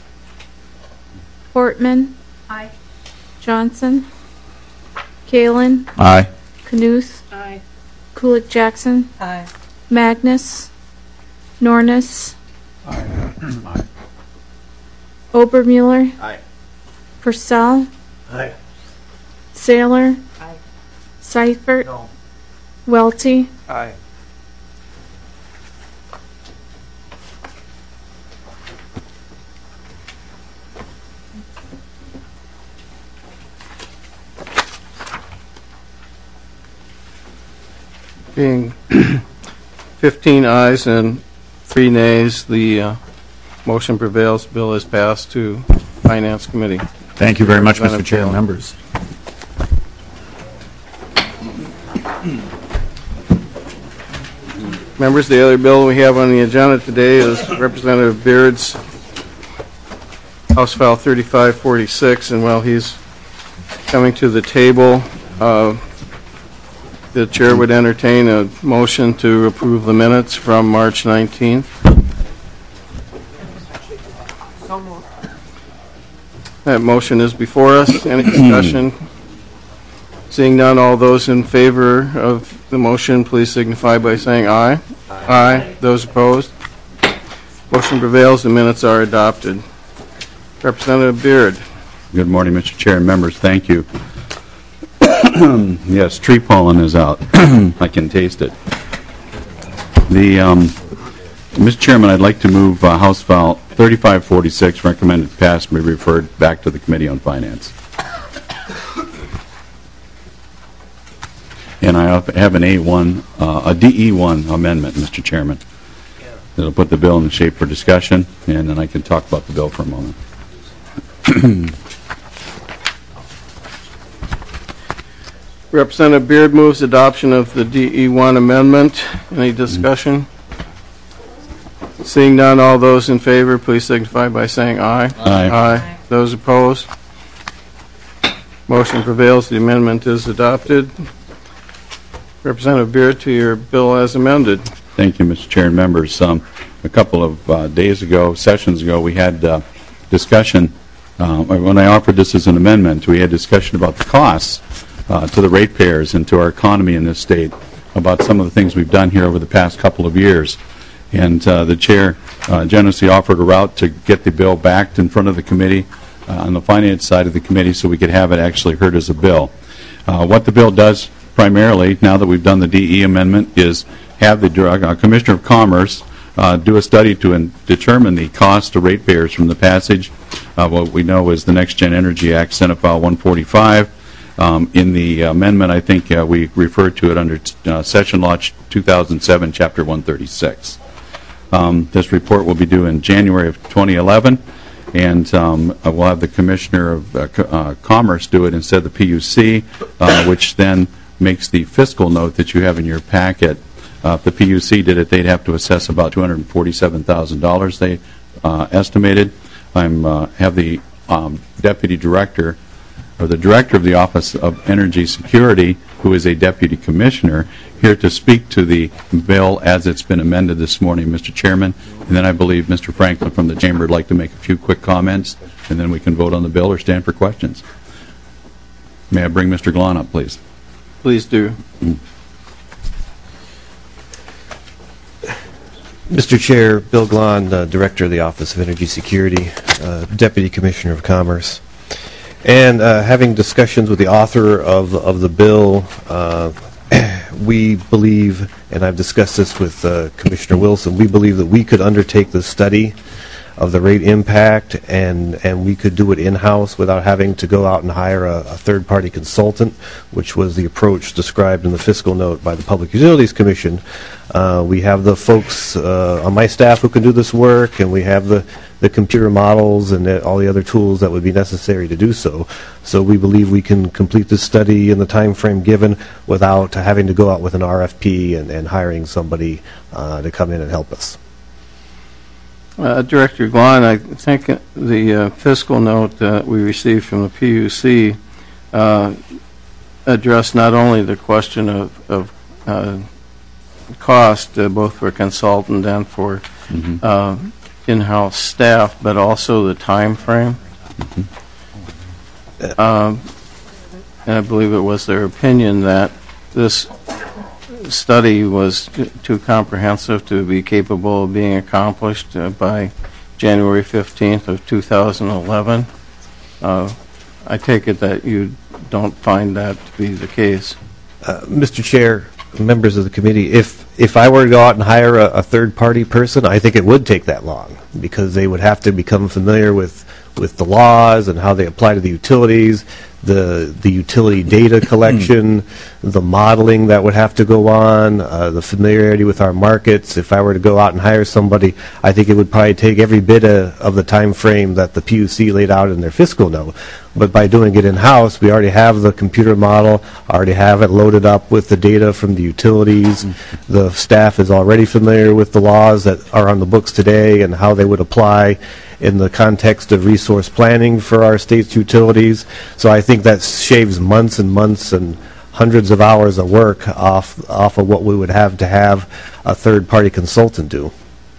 Speaker 12: Portman. Aye. Johnson. Kalin.
Speaker 2: Aye.
Speaker 12: Knuth. Aye. Kulik Jackson.
Speaker 17: Aye.
Speaker 12: Magnus. Nornis.
Speaker 14: Aye.
Speaker 12: Obermuller.
Speaker 10: Aye.
Speaker 12: Purcell.
Speaker 10: Aye.
Speaker 12: Saylor.
Speaker 17: Aye.
Speaker 12: Seifert.
Speaker 10: No.
Speaker 12: Welty.
Speaker 10: Aye.
Speaker 1: Being 15 ayes and 3 nays, the motion prevails. Bill is passed to Finance Committee.
Speaker 2: Thank you very much, Mr.
Speaker 1: Representative
Speaker 2: Chair and
Speaker 1: Kalin.
Speaker 2: members.
Speaker 1: Members, the other bill we have on the agenda today is Representative Beard's House File 3546, and while he's coming to the table, the chair would entertain a motion to approve the minutes from March 19th.
Speaker 17: So moved.
Speaker 1: That motion is before us. Any discussion? Seeing none, all those in favor of the motion, please signify by saying aye. Aye. Those opposed? Motion prevails. The minutes are adopted. Representative Beard.
Speaker 14: Good morning, Mr. Chair and members. Thank you. Yes, tree pollen is out. I can taste it. Mr. Chairman, I'd like to move House File 3546, recommended pass, be referred back to the Committee on Finance. And I have an A1, a DE1 amendment, Mr. Chairman. That'll put the bill in shape for discussion, and then I can talk about the bill for a moment.
Speaker 1: Representative Beard moves adoption of the DE1 amendment. Any discussion? Seeing none, all those in favor, please signify by saying aye.
Speaker 14: Aye.
Speaker 1: Aye. Those opposed? Motion prevails. The amendment is adopted. Representative Beard, to your bill as amended.
Speaker 14: Thank you, Mr. Chair and members. A couple of days ago, sessions ago, we had discussion, when I offered this as an amendment, we had discussion about the costs to the ratepayers and to our economy in this state, about some of the things we've done here over the past couple of years. And the chair generously offered a route to get the bill back in front of the committee on the finance side of the committee so we could have it actually heard as a bill. What the bill does primarily, now that we've done the DE amendment, is have the Commissioner of Commerce do a study to determine the cost to ratepayers from the passage of what we know is the Next Gen Energy Act, Senate File 145. In the amendment, I think we referred to it under Session Law 2007, Chapter 136. This report will be due in January of 2011, and we'll have the Commissioner of Commerce do it instead of the PUC, which then makes the fiscal note that you have in your packet. If the PUC did it, they'd have to assess about $247,000 they estimated. I have the Deputy Director, or the Director of the Office of Energy Security, who is a Deputy Commissioner, here to speak to the bill as it's been amended this morning, Mr. Chairman. And then I believe Mr. Franklin from the Chamber would like to make a few quick comments, and then we can vote on the bill or stand for questions. May I bring Mr. Glahn up, please?
Speaker 1: Please do.
Speaker 18: Mr. Chair, Bill Glahn, Director of the Office of Energy Security, Deputy Commissioner of Commerce. And having discussions with the author of the bill, we believe, and I've discussed this with Commissioner Wilson, we believe that we could undertake the study of the rate impact, and we could do it in-house without having to go out and hire a third-party consultant, which was the approach described in the fiscal note by the Public Utilities Commission. We have the folks on my staff who can do this work, and we have the computer models and all the other tools that would be necessary to do so. So we believe we can complete this study in the time frame given without having to go out with an RFP and hiring somebody to come in and help us.
Speaker 1: Director Glahn, I think the fiscal note that we received from the PUC addressed not only the question of cost, both for consultant and for in-house staff, but also the time frame. And I believe it was their opinion that this study was too comprehensive to be capable of being accomplished by January 15th of 2011. I take it that you don't find that to be the case.
Speaker 18: Mr. Chair, members of the committee, if I were to go out and hire a third-party person, I think it would take that long, because they would have to become familiar with the laws and how they apply to the utilities, the utility data collection, the modeling that would have to go on, the familiarity with our markets. If I were to go out and hire somebody, I think it would probably take every bit of the time frame that the PUC laid out in their fiscal note. But by doing it in-house, we already have the computer model, already have it loaded up with the data from the utilities. The staff is already familiar with the laws that are on the books today and how they would apply in the context of resource planning for our state's utilities. So I think that shaves months and months and hundreds of hours of work off of what we would have to have a third-party consultant do.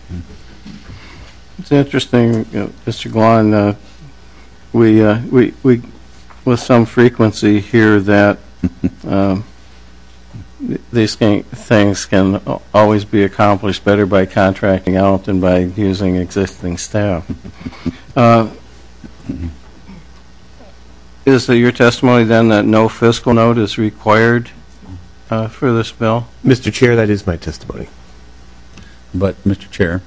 Speaker 1: It's interesting, Mr. Glahn, we with some frequency hear that these things can always be accomplished better by contracting out than by using existing staff. Is your testimony then that no fiscal note is required for this bill?
Speaker 18: Mr. Chair, that is my testimony.
Speaker 14: But, Mr. Chair,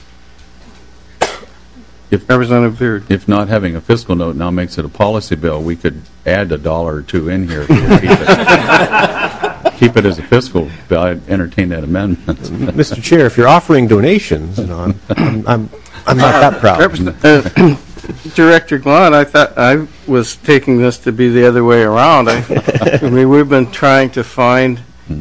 Speaker 1: Representative Beard,
Speaker 14: if not having a fiscal note now makes it a policy bill, we could add $1 or $2 in here to keep it as a fiscal bill. I'd entertain that amendment.
Speaker 18: Mr. Chair, if you're offering donations, I'm not that proud.
Speaker 1: Director Glahn, I thought I was taking this to be the other way around. I mean, we've been trying to find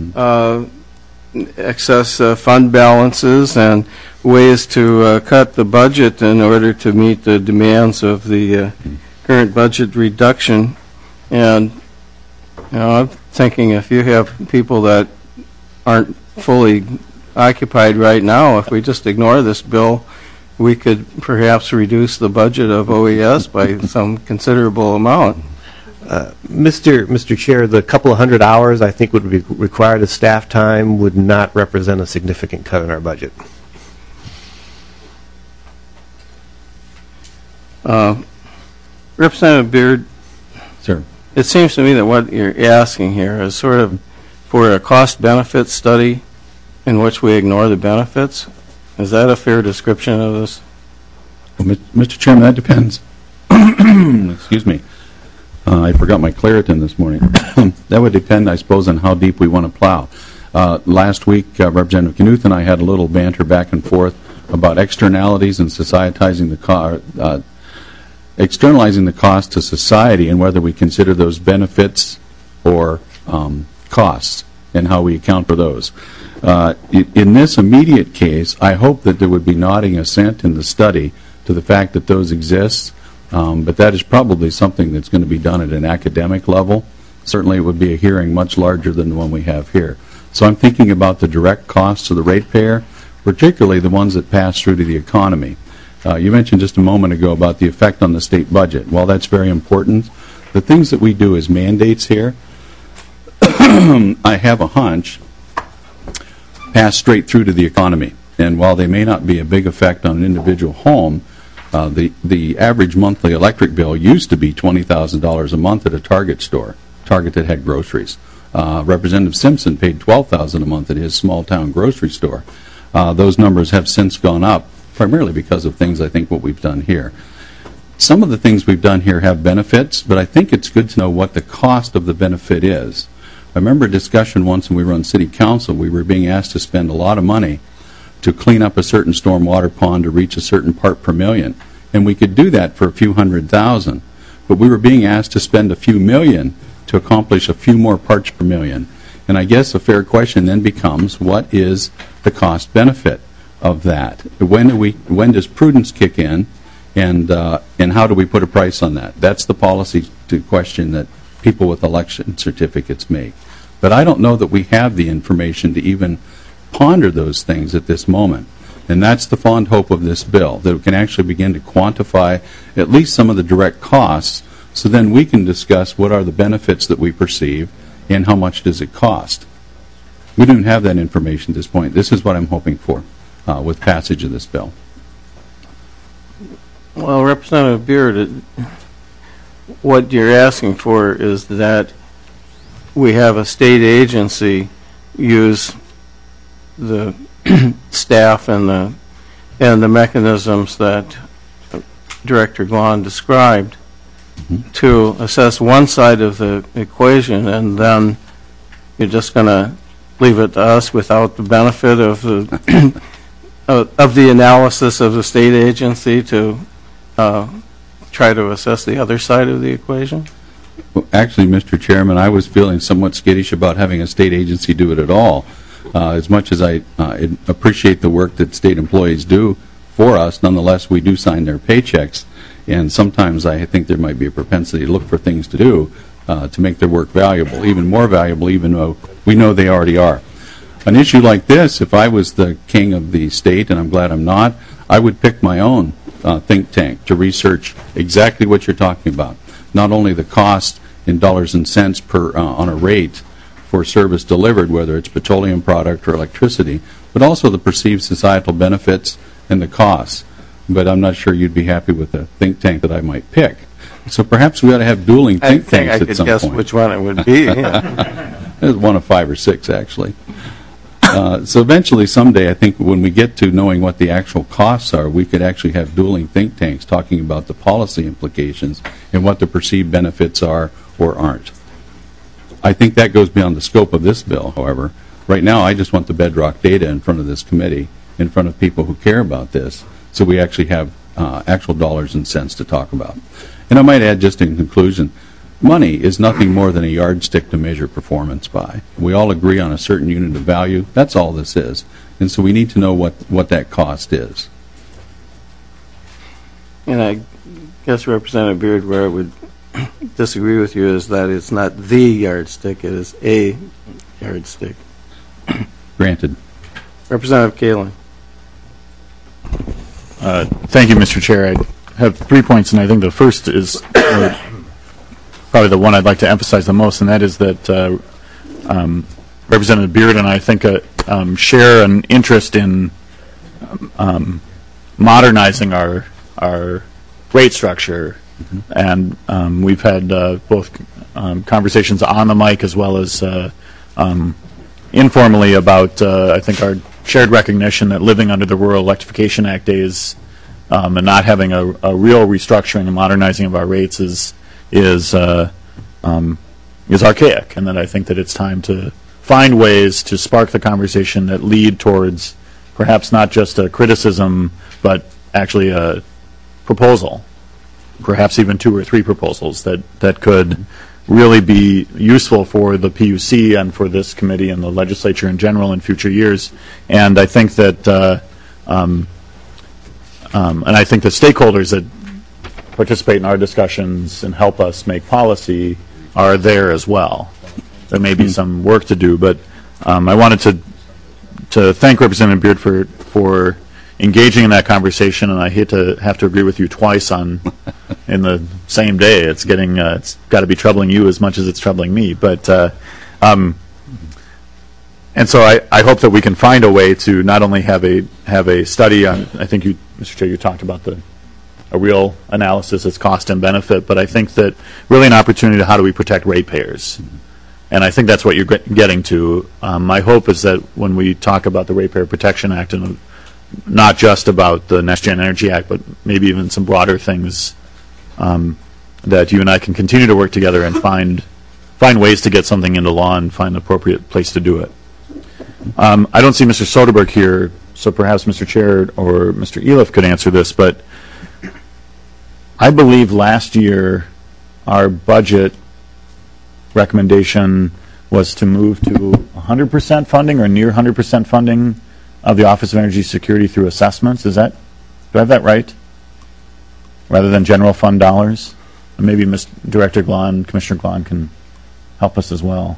Speaker 1: excess fund balances and ways to cut the budget in order to meet the demands of the current budget reduction. And I'm thinking if you have people that aren't fully occupied right now, if we just ignore this bill, we could perhaps reduce the budget of OES by some considerable amount.
Speaker 18: Mr. Chair, the couple of hundred hours I think would be required as staff time would not represent a significant cut in our budget.
Speaker 1: Representative Beard,
Speaker 14: sir,
Speaker 1: it seems to me that what you're asking here is sort of for a cost-benefit study in which we ignore the benefits. Is that a fair description of this?
Speaker 14: Well, Mr. Chairman, that depends. Excuse me. I forgot my Claritin this morning. That would depend, I suppose, on how deep we want to plow. Last week, Representative Knuth and I had a little banter back and forth about externalities and externalizing the cost to society and whether we consider those benefits or costs and how we account for those. In this immediate case, I hope that there would be nodding assent in the study to the fact that those exist, but that is probably something that's going to be done at an academic level. Certainly it would be a hearing much larger than the one we have here. So I'm thinking about the direct costs to the ratepayer, particularly the ones that pass through to the economy. You mentioned just a moment ago about the effect on the state budget. While that's very important, the things that we do as mandates here, I have a hunch, pass straight through to the economy. And while they may not be a big effect on an individual home, The average monthly electric bill used to be $20,000 a month at a Target store, Target that had groceries. Representative Simpson paid $12,000 a month at his small-town grocery store. Those numbers have since gone up, primarily because of things I think what we've done here. Some of the things we've done here have benefits, but I think it's good to know what the cost of the benefit is. I remember a discussion once when we were on city council. We were being asked to spend a lot of money to clean up a certain stormwater pond to reach a certain part per million. And we could do that for a few $100,000. But we were being asked to spend a few million to accomplish a few more parts per million. And I guess a fair question then becomes, what is the cost benefit of that? When does prudence kick in, and how do we put a price on that? That's the policy question that people with election certificates make. But I don't know that we have the information to even ponder those things at this moment. And that's the fond hope of this bill, that we can actually begin to quantify at least some of the direct costs, so then we can discuss what are the benefits that we perceive and how much does it cost. We don't have that information at this point. This is what I'm hoping for with passage of this bill.
Speaker 1: Well, Representative Beard, what you're asking for is that we have a state agency use the staff and the mechanisms that Director Glahn described to assess one side of the equation, and then you're just going to leave it to us without the benefit of the of the analysis of the state agency to try to assess the other side of the equation?
Speaker 14: Well, actually, Mr. Chairman, I was feeling somewhat skittish about having a state agency do it at all. As much as I appreciate the work that state employees do for us, nonetheless, we do sign their paychecks, and sometimes I think there might be a propensity to look for things to do to make their work valuable, even more valuable, even though we know they already are. An issue like this, if I was the king of the state, and I'm glad I'm not, I would pick my own think tank to research exactly what you're talking about. Not only the cost in dollars and cents per on a rate for service delivered, whether it's petroleum product or electricity, but also the perceived societal benefits and the costs. But I'm not sure you'd be happy with the think tank that I might pick. So perhaps we ought to have dueling think tanks at some point.
Speaker 1: I could guess which one it would be. Yeah.
Speaker 14: It's one of 5 or 6, actually. So eventually, someday, I think when we get to knowing what the actual costs are, we could actually have dueling think tanks talking about the policy implications and what the perceived benefits are or aren't. I think that goes beyond the scope of this bill, however. Right now, I just want the bedrock data in front of this committee, in front of people who care about this, so we actually have actual dollars and cents to talk about. And I might add, just in conclusion, money is nothing more than a yardstick to measure performance by. We all agree on a certain unit of value. That's all this is. And so we need to know what that cost is.
Speaker 1: And I guess, Representative Beard, where I would disagree with you is that it's not the yardstick, it is a yardstick.
Speaker 14: Granted.
Speaker 1: Representative Kalin.
Speaker 2: Thank you, Mr. Chair. I have 3 points, and I think the first is probably the one I'd like to emphasize the most, and that is that Representative Beard and I think share an interest in modernizing our rate structure. And we've had both conversations on the mic as well as informally about, I think, our shared recognition that living under the Rural Electrification Act days and not having a real restructuring and modernizing of our rates is archaic, and that I think that it's time to find ways to spark the conversation that lead towards perhaps not just a criticism, but actually a proposal. Perhaps even 2 or 3 proposals that could really be useful for the PUC and for this committee and the legislature in general in future years. And I think that and I think the stakeholders that participate in our discussions and help us make policy are there as well. There may be some work to do, but I wanted to thank Representative Beard for engaging in that conversation, and I hate to have to agree with you twice in the same day. It's getting it's got to be troubling you as much as it's troubling me. But and so I hope that we can find a way to not only have a study on. I think you, Mr. Chair, you talked about the a real analysis. It's cost and benefit, but I think that really an opportunity to how do we protect ratepayers. And I think that's what you're getting to. My hope is that when we talk about the Ratepayer Protection Act, and not just about the Next Gen Energy Act, but maybe even some broader things, that you and I can continue to work together and find ways to get something into law and find the appropriate place to do it. I don't see Mr. Soderberg here, so perhaps Mr. Chair or Mr. Eliff could answer this, but I believe last year our budget recommendation was to move to 100% funding or near 100% funding of the Office of Energy Security through assessments. Do I have that right? Rather than general fund dollars? And maybe Director Glahn, Commissioner Glahn can help us as well.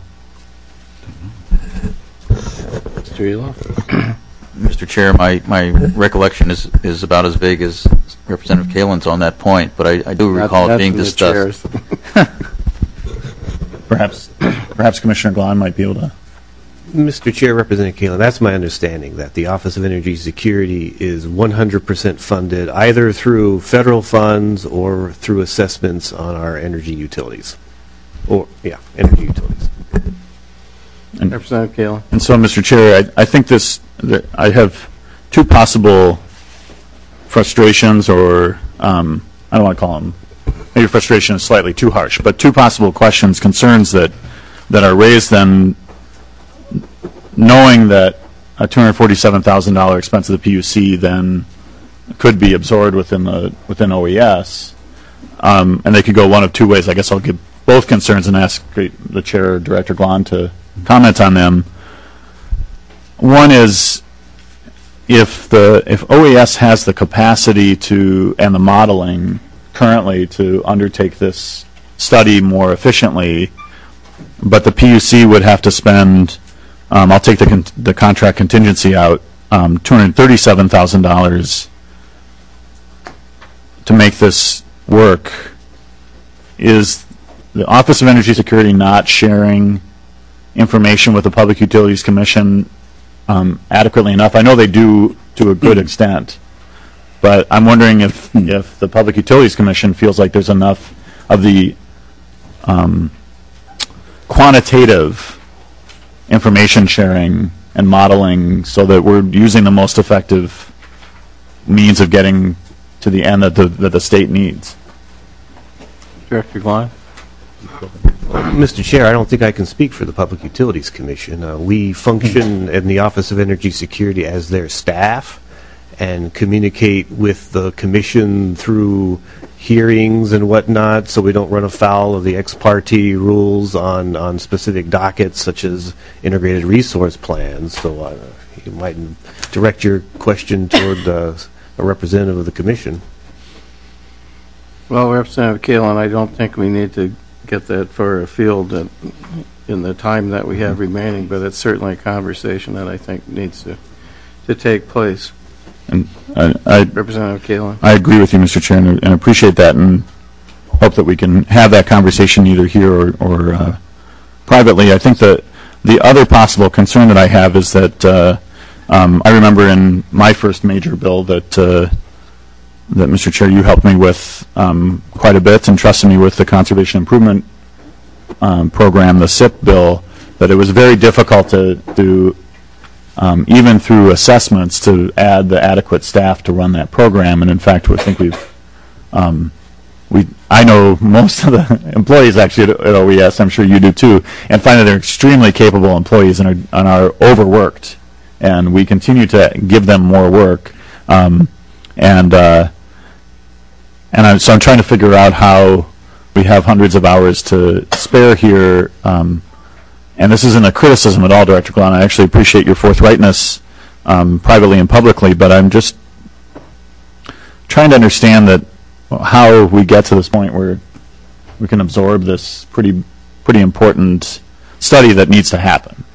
Speaker 13: Mr. Chair, my recollection is about as vague as Representative Kalen's on that point, but I do recall it being discussed.
Speaker 2: Perhaps Commissioner Glahn might be able to.
Speaker 18: Mr. Chair, Representative Kalen, that's my understanding, that the Office of Energy Security is 100% funded either through federal funds or through assessments on our energy utilities. Energy utilities.
Speaker 2: And,
Speaker 1: Representative Kalen.
Speaker 2: And so, Mr. Chair, I think I have two possible frustrations, or I don't want to call them, maybe frustration is slightly too harsh, but two possible questions, concerns that are raised then, knowing that a $247,000 expense of the PUC then could be absorbed within OES, and they could go one of two ways. I guess I'll give both concerns and ask the Chair, Director Glahn, to comment on them. One is, if OES has the capacity to and the modeling currently to undertake this study more efficiently, but the PUC would have to spend, I'll take the contract contingency out, $237,000 to make this work. Is the Office of Energy Security not sharing information with the Public Utilities Commission adequately enough? I know they do to a good extent, but I'm wondering if the Public Utilities Commission feels like there's enough of the quantitative information sharing and modeling so that we're using the most effective means of getting to the end that the state needs.
Speaker 1: Director Glahn.
Speaker 18: Mr. Chair, I don't think I can speak for the Public Utilities Commission. We function in the Office of Energy Security as their staff and communicate with the Commission through hearings and whatnot, so we don't run afoul of the ex parte rules on specific dockets such as integrated resource plans. So you might direct your question toward a representative of the Commission.
Speaker 1: Well, Representative Kalen, I don't think we need to get that far afield in the time that we have remaining, but it's certainly a conversation that I think needs to take place.
Speaker 2: And
Speaker 1: Representative Kalen.
Speaker 2: I agree with you, Mr. Chair, and appreciate that, and hope that we can have that conversation either here or privately. I think that the other possible concern that I have is that I remember in my first major bill that Mr. Chair, you helped me with quite a bit and trusted me with the Conservation Improvement Program, the SIP bill, that it was very difficult to even through assessments, to add the adequate staff to run that program. And in fact, I think I know most of the employees actually at OES, I'm sure you do too, and find that they're extremely capable employees and are overworked. And we continue to give them more work. So I'm trying to figure out how we have hundreds of hours to spare here. And this isn't a criticism at all, Director Glahn. I actually appreciate your forthrightness privately and publicly, but I'm just trying to understand that how we get to this point where we can absorb this pretty important study that needs to happen.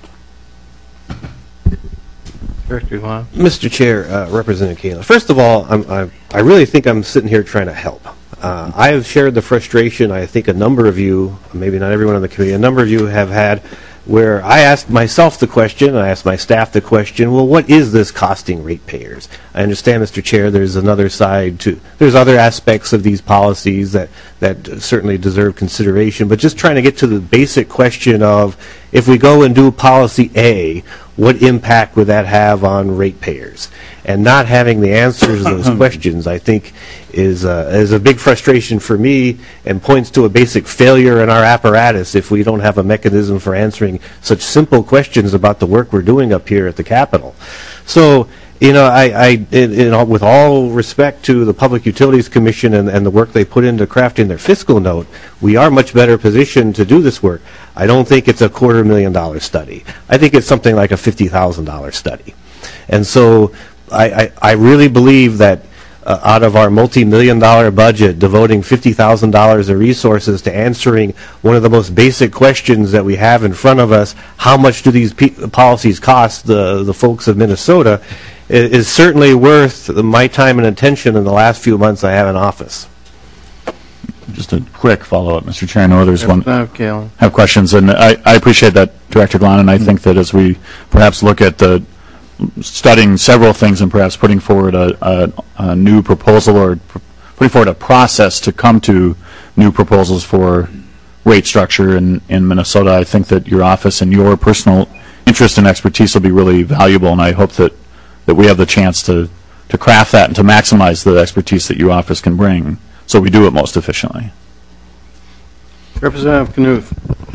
Speaker 1: Director Glahn.
Speaker 18: Mr. Chair, Representative Kalen. First of all, I really think I'm sitting here trying to help. I have shared the frustration I think a number of you, maybe not everyone on the committee, a number of you have had where I asked myself the question, and I asked my staff the question, well, what is this costing ratepayers? I understand, Mr. Chair, there's another side to, there's other aspects of these policies that certainly deserve consideration, but just trying to get to the basic question of, if we go and do policy A, what impact would that have on ratepayers? And not having the answers to those questions, I think, is a big frustration for me and points to a basic failure in our apparatus if we don't have a mechanism for answering such simple questions about the work we're doing up here at the Capitol. So, you know, with all respect to the Public Utilities Commission and the work they put into crafting their fiscal note, we are much better positioned to do this work. I don't think it's a $250,000 study. I think it's something like a $50,000 study. And so I really believe that out of our multi-million-dollar budget, devoting $50,000 of resources to answering one of the most basic questions that we have in front of us, how much do these policies cost the folks of Minnesota, is certainly worth my time and attention in the last few months I have in office.
Speaker 2: Just a quick follow-up, Mr. Chair. I know there's one.
Speaker 1: Kalen.
Speaker 2: Have questions, and I appreciate that, Director Glan, and I think that as we perhaps look at studying several things and perhaps putting forward a new proposal or putting forward a process to come to new proposals for rate structure in Minnesota, I think that your office and your personal interest and expertise will be really valuable, and I hope that we have the chance to craft that and to maximize the expertise that your office can bring so we do it most efficiently.
Speaker 1: Representative Knuth.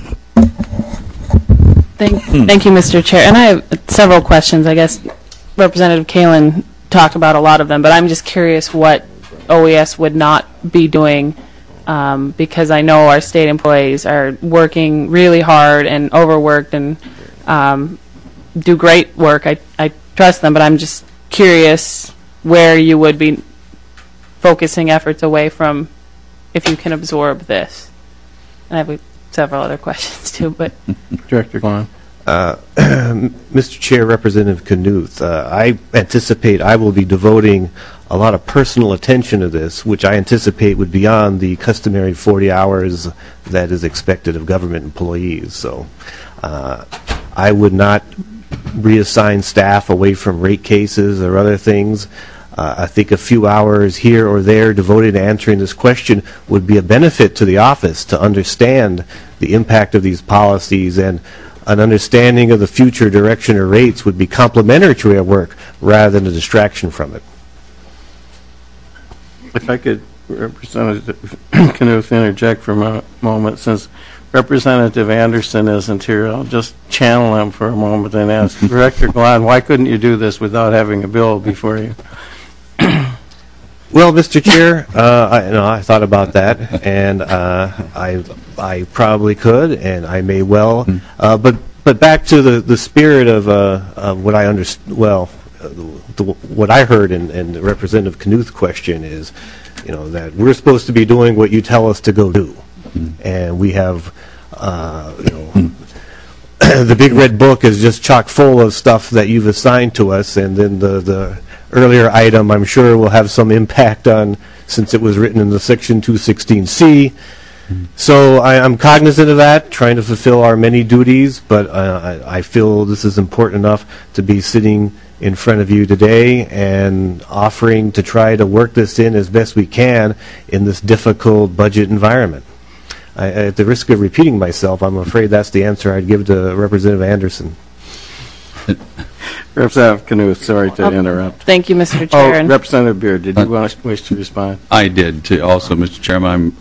Speaker 19: Thank you, Mr. Chair. And I have several questions. I guess Representative Kalen talked about a lot of them, but I'm just curious what OES would not be doing because I know our state employees are working really hard and overworked and do great work. I trust them, but I'm just curious where you would be focusing efforts away from if you can absorb this. And I have several other questions too, but
Speaker 1: Director Glan.
Speaker 18: Mr. Chair, Representative Knuth, I anticipate I will be devoting a lot of personal attention to this, which I anticipate would be beyond the customary 40 hours that is expected of government employees. So I would not reassign staff away from rate cases or other things. I think a few hours here or there devoted to answering this question would be a benefit to the office to understand the impact of these policies, and an understanding of the future direction of rates would be complementary to our work rather than a distraction from it.
Speaker 1: If I could, Representative Knuth, interject for a moment, since Representative Anderson isn't here, I'll just channel him for a moment and ask Director Glan, why couldn't you do this without having a bill before you?
Speaker 18: Well, Mr. Chair, I thought about that, and I probably could, and I may well. But back to the spirit of what I understand. Well, what I heard in Representative Knuth's question is, that we're supposed to be doing what you tell us to go do, and we have, the big red book is just chock full of stuff that you've assigned to us, and then the earlier item, I'm sure, will have some impact on, since it was written in the Section 216C. So I'm cognizant of that, trying to fulfill our many duties, but I feel this is important enough to be sitting in front of you today and offering to try to work this in as best we can in this difficult budget environment. At the risk of repeating myself, I'm afraid that's the answer I'd give to Representative Anderson.
Speaker 1: Representative Knuth, sorry to interrupt.
Speaker 19: Thank you, Mr. Chair.
Speaker 1: Representative Beard, did you wish to respond?
Speaker 14: I did, too, also, Mr. Chairman.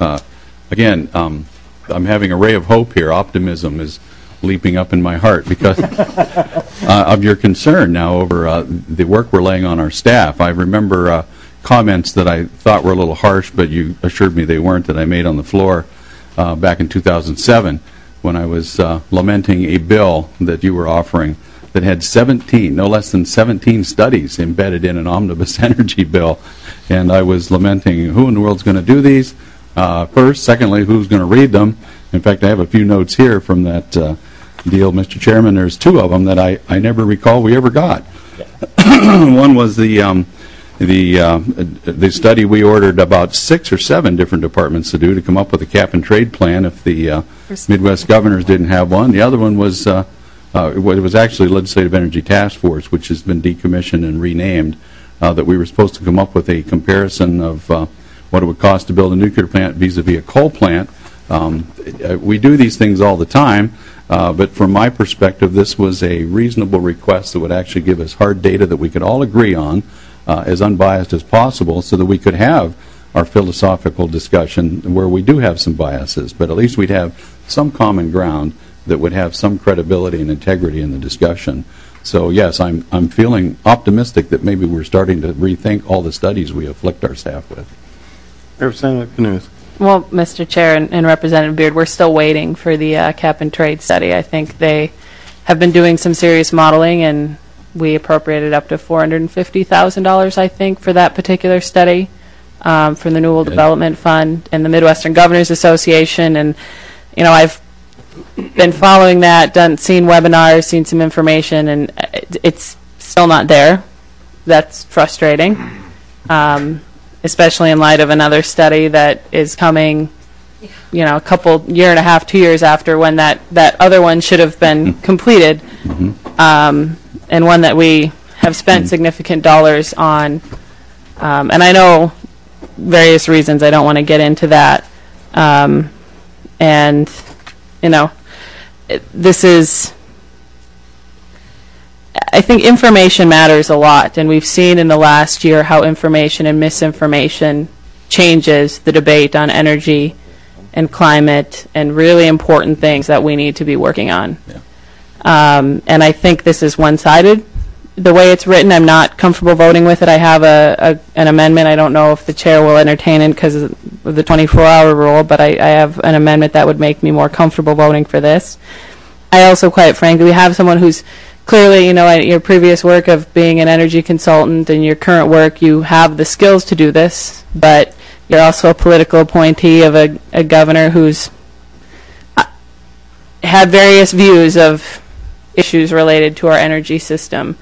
Speaker 14: I'm having a ray of hope here. Optimism is leaping up in my heart because of your concern now over the work we're laying on our staff. I remember comments that I thought were a little harsh, but you assured me they weren't, that I made on the floor back in 2007 when I was lamenting a bill that you were offering that had 17, no less than 17 studies embedded in an omnibus energy bill. And I was lamenting, who in the world's going to do these? First, secondly, who's going to read them? In fact, I have a few notes here from that deal, Mr. Chairman. There's two of them that I never recall we ever got. One was the The study, we ordered about 6 or 7 different departments to do to come up with a cap and trade plan if the Midwest governors didn't have one. The other one was it was actually Legislative Energy Task Force, which has been decommissioned and renamed, that we were supposed to come up with a comparison of what it would cost to build a nuclear plant vis-a-vis a coal plant. We do these things all the time, but from my perspective, this was a reasonable request that would actually give us hard data that we could all agree on, as unbiased as possible, so that we could have our philosophical discussion where we do have some biases, but at least we'd have some common ground that would have some credibility and integrity in the discussion. So yes, I'm feeling optimistic that maybe we're starting to rethink all the studies we afflict our staff with.
Speaker 1: Representative Knuth.
Speaker 19: Well, Mr. Chair and Representative Beard, we're still waiting for the cap and trade study. I think they have been doing some serious modeling, and we appropriated up to $450,000, I think, for that particular study from the Newell Development Fund and the Midwestern Governors Association. And, you know, I've been following that, seen webinars, seen some information, and it's still not there. That's frustrating, especially in light of another study that is coming, you know, a year and a half, 2 years after when that other one should have been completed, and one that we have spent significant dollars on. And I know various reasons. I don't want to get into that. And, you know, this is, I think information matters a lot, and we've seen in the last year how information and misinformation changes the debate on energy and climate and really important things that we need to be working on. And I think this is one-sided. The way it's written, I'm not comfortable voting with it. I have an amendment. I don't know if the chair will entertain it because of the 24-hour rule, but I have an amendment that would make me more comfortable voting for this. I also, quite frankly, we have someone who's clearly, you know, at your previous work of being an energy consultant and your current work, you have the skills to do this, but you're also a political appointee of a governor who's had various views of issues related to our energy system.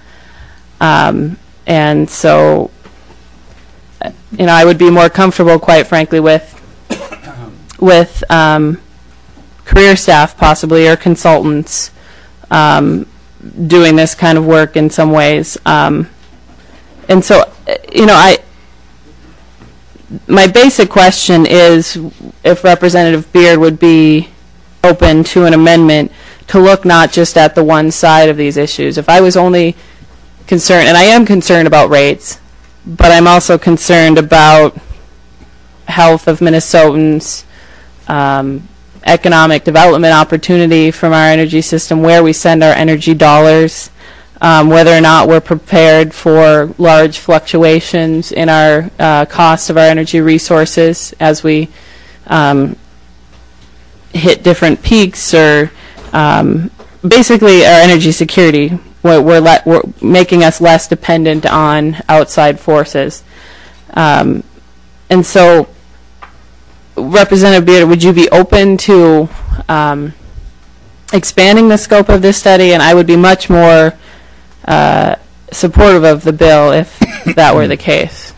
Speaker 19: And so, you know, I would be more comfortable, quite frankly, with career staff possibly or consultants doing this kind of work in some ways. And so, you know, my basic question is if Representative Beard would be open to an amendment to look not just at the one side of these issues. If I was only concerned, and I am concerned about rates, but I'm also concerned about health of Minnesotans, economic development opportunity from our energy system, where we send our energy dollars, whether or not we're prepared for large fluctuations in our cost of our energy resources as we hit different peaks, or basically our energy security. We're making us less dependent on outside forces. And so, Representative Beard, would you be open to expanding the scope of this study? And I would be much more supportive of the bill if that were the case.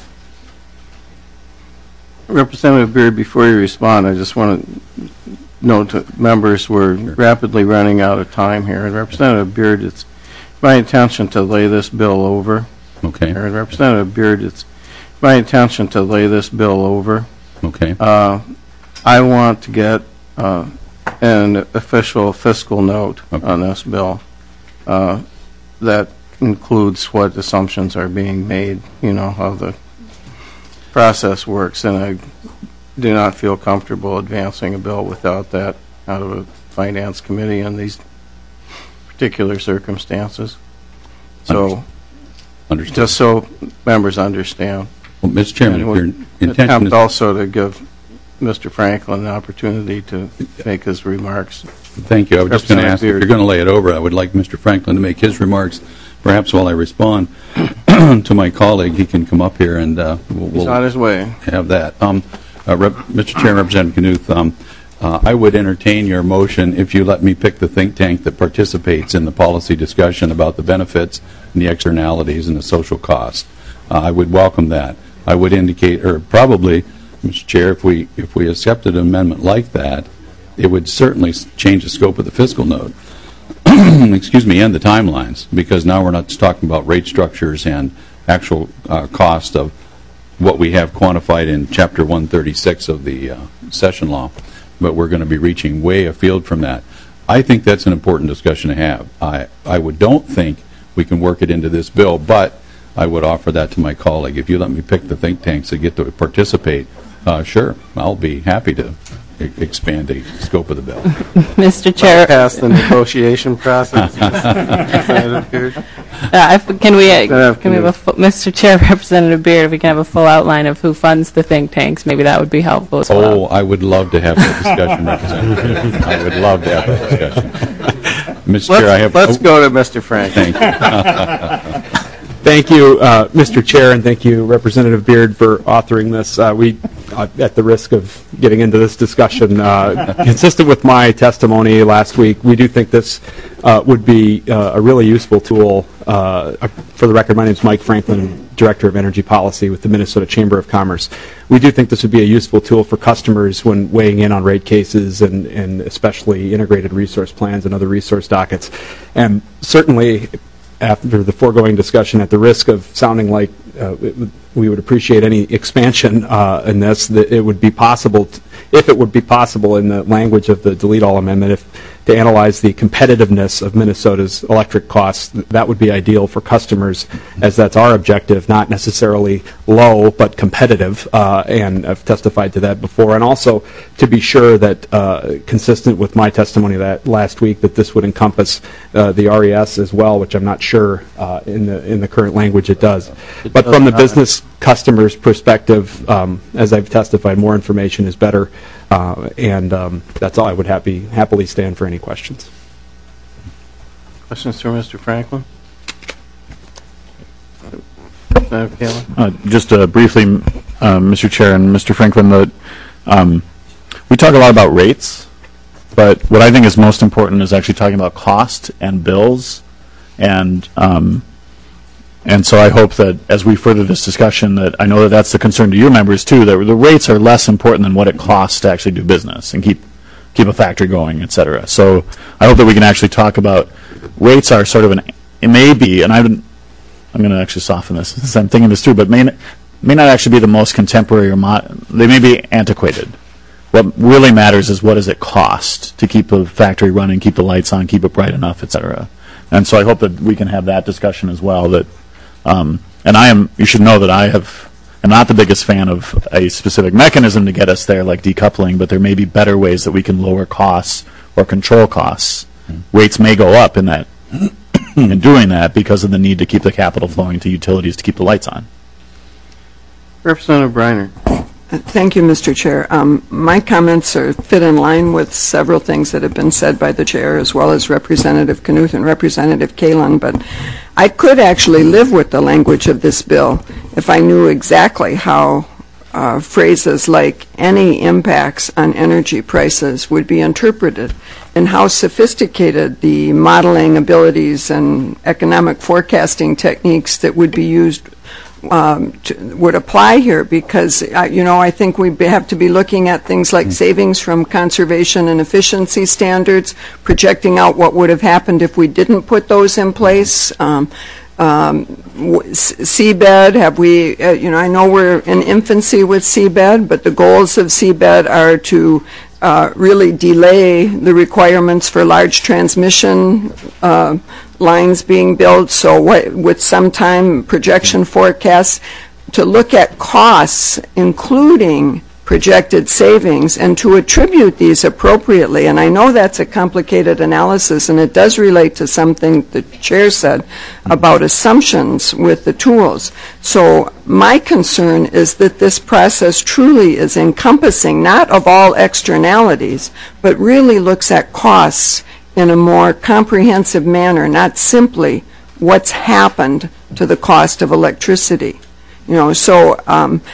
Speaker 1: Representative Beard, before you respond, I just want to note to members we're rapidly running out of time here. And Representative Beard, it's my intention to lay this bill over.
Speaker 14: Okay.
Speaker 1: And Representative Beard, it's my intention to lay this bill over.
Speaker 14: Okay.
Speaker 1: I want to get an official fiscal note on this bill that includes what assumptions are being made, you know, how the process works, and I do not feel comfortable advancing a bill without that out of a finance committee in these particular circumstances. So, just so members understand.
Speaker 14: Well, Mr. Chairman, if your intention
Speaker 1: attempt
Speaker 14: is
Speaker 1: also to give Mr. Franklin an opportunity to make his remarks.
Speaker 14: Thank you. I was just going to ask, if you're going to lay it over, I would like Mr. Franklin to make his remarks. Perhaps while I respond to my colleague, he can come up here and
Speaker 1: He's on his way.
Speaker 14: Have that. Mr. Chair, Representative Knuth, I would entertain your motion if you let me pick the think tank that participates in the policy discussion about the benefits and the externalities and the social costs. I would welcome that. I would indicate, or probably, Mr. Chair, if we accepted an amendment like that, it would certainly change the scope of the fiscal note, excuse me, and the timelines, because now we're not just talking about rate structures and actual cost of what we have quantified in Chapter 136 of the session law, but we're going to be reaching way afield from that. I think that's an important discussion to have. I don't think we can work it into this bill, but I would offer that to my colleague. If you let me pick the think tanks that get to participate, sure, I'll be happy to expand the scope of the bill.
Speaker 19: Mr. Chair.
Speaker 1: Past the negotiation process.
Speaker 19: Can we have a Mr. Chair, Representative Beard, if we can have a full outline of who funds the think tanks, maybe that would be helpful as well.
Speaker 14: Oh, I would love to have that discussion, Representative. I would love to have that discussion. Mr. Chair,
Speaker 1: let's go to Mr. Frank.
Speaker 14: Thank you.
Speaker 20: Thank you, Mr. Chair, and thank you, Representative Beard, for authoring this. We, at the risk of getting into this discussion, consistent with my testimony last week, we do think this would be a really useful tool. For the record, my name is Mike Franklin, Director of Energy Policy with the Minnesota Chamber of Commerce. We do think this would be a useful tool for customers when weighing in on rate cases and especially integrated resource plans and other resource dockets. And certainly, after the foregoing discussion, at the risk of sounding like we would appreciate any expansion in this, that it would be possible, if it would be possible in the language of the delete all amendment, to analyze the competitiveness of Minnesota's electric costs. That would be ideal for customers, as that's our objective, not necessarily low, but competitive, and I've testified to that before. And also to be sure that, consistent with my testimony that last week, that this would encompass the RES as well, which I'm not sure in the current language it does. But from the business customer's perspective, as I've testified, more information is better. And that's all. I would happily stand for any questions.
Speaker 1: Questions for Mr. Franklin?
Speaker 2: Just briefly, Mr. Chair and Mr. Franklin, we talk a lot about rates, but what I think is most important is actually talking about cost and bills, and so I hope that as we further this discussion, that I know that that's the concern to your members too, that the rates are less important than what it costs to actually do business and keep a factory going, et cetera. So I hope that we can actually talk about rates are sort of it may be, and I'm going to actually soften this since I'm thinking this through, but may not actually be the most contemporary they may be antiquated. What really matters is what does it cost to keep a factory running, keep the lights on, keep it bright enough, et cetera. And so I hope that we can have that discussion as well. That and you should know that I'm not the biggest fan of a specific mechanism to get us there, like decoupling, but there may be better ways that we can lower costs or control costs. Rates may go up in doing that because of the need to keep the capital flowing to utilities to keep the lights on.
Speaker 1: Representative Briner.
Speaker 17: Thank you, Mr. Chair. My comments fit in line with several things that have been said by the Chair, as well as Representative Knuth and Representative Kalin, but I could actually live with the language of this bill if I knew exactly how phrases like any impacts on energy prices would be interpreted and how sophisticated the modeling abilities and economic forecasting techniques that would be used would apply here, because I think we have to be looking at things like savings from conservation and efficiency standards, projecting out what would have happened if we didn't put those in place. Seabed, I know we're in infancy with seabed, but the goals of seabed are to really delay the requirements for large transmission lines being built, so with some time projection forecasts to look at costs, including projected savings, and to attribute these appropriately. And I know that's a complicated analysis, and it does relate to something the Chair said about assumptions with the tools. So my concern is that this process truly is encompassing not of all externalities, but really looks at costs in a more comprehensive manner, not simply what's happened to the cost of electricity. So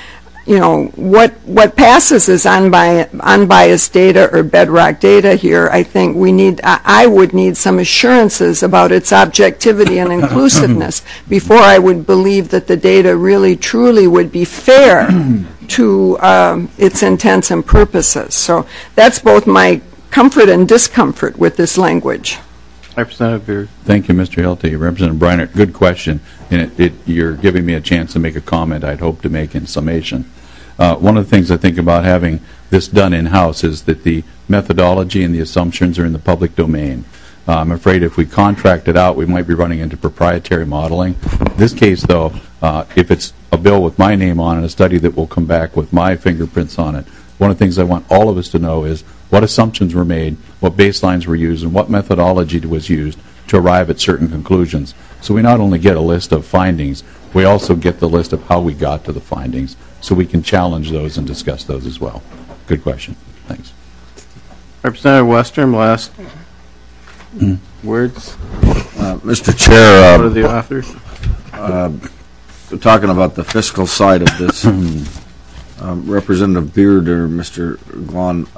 Speaker 17: what passes is unbiased data or bedrock data here. I think I would need some assurances about its objectivity and inclusiveness before I would believe that the data really truly would be fair to its intents and purposes. So that's both my comfort and discomfort with this language.
Speaker 1: Representative Beard.
Speaker 14: Thank you, Mr. Hilty. Representative Briner, good question. And you're giving me a chance to make a comment I'd hope to make in summation. One of the things I think about having this done in-house is that the methodology and the assumptions are in the public domain. I'm afraid if we contract it out, we might be running into proprietary modeling. In this case, though, if it's a bill with my name on it, a study that will come back with my fingerprints on it, one of the things I want all of us to know is what assumptions were made, what baselines were used, and what methodology was used to arrive at certain conclusions. So we not only get a list of findings, we also get the list of how we got to the findings, so we can challenge those and discuss those as well. Good question. Thanks.
Speaker 1: Representative Western, last words.
Speaker 10: Mr. Chair,
Speaker 1: What are the authors?
Speaker 10: We're talking about the fiscal side of this. Representative Beard or Mr. Glahn,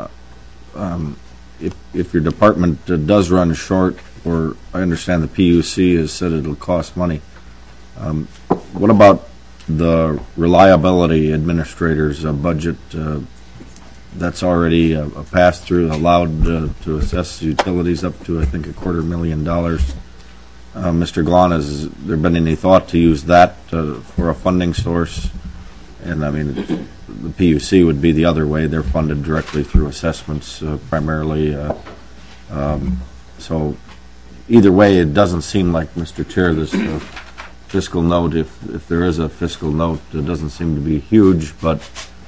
Speaker 10: if your department does run short, or I understand the PUC has said it'll cost money, what about the reliability administrator's budget? That's already a pass-through, allowed to assess utilities up to, I think, $250,000. Mr. Glahn, has there been any thought to use that for a funding source? And I mean, the PUC would be the other way. They're funded directly through assessments primarily. So either way, it doesn't seem like, Mr. Chair, this fiscal note, if there is a fiscal note, it doesn't seem to be huge, but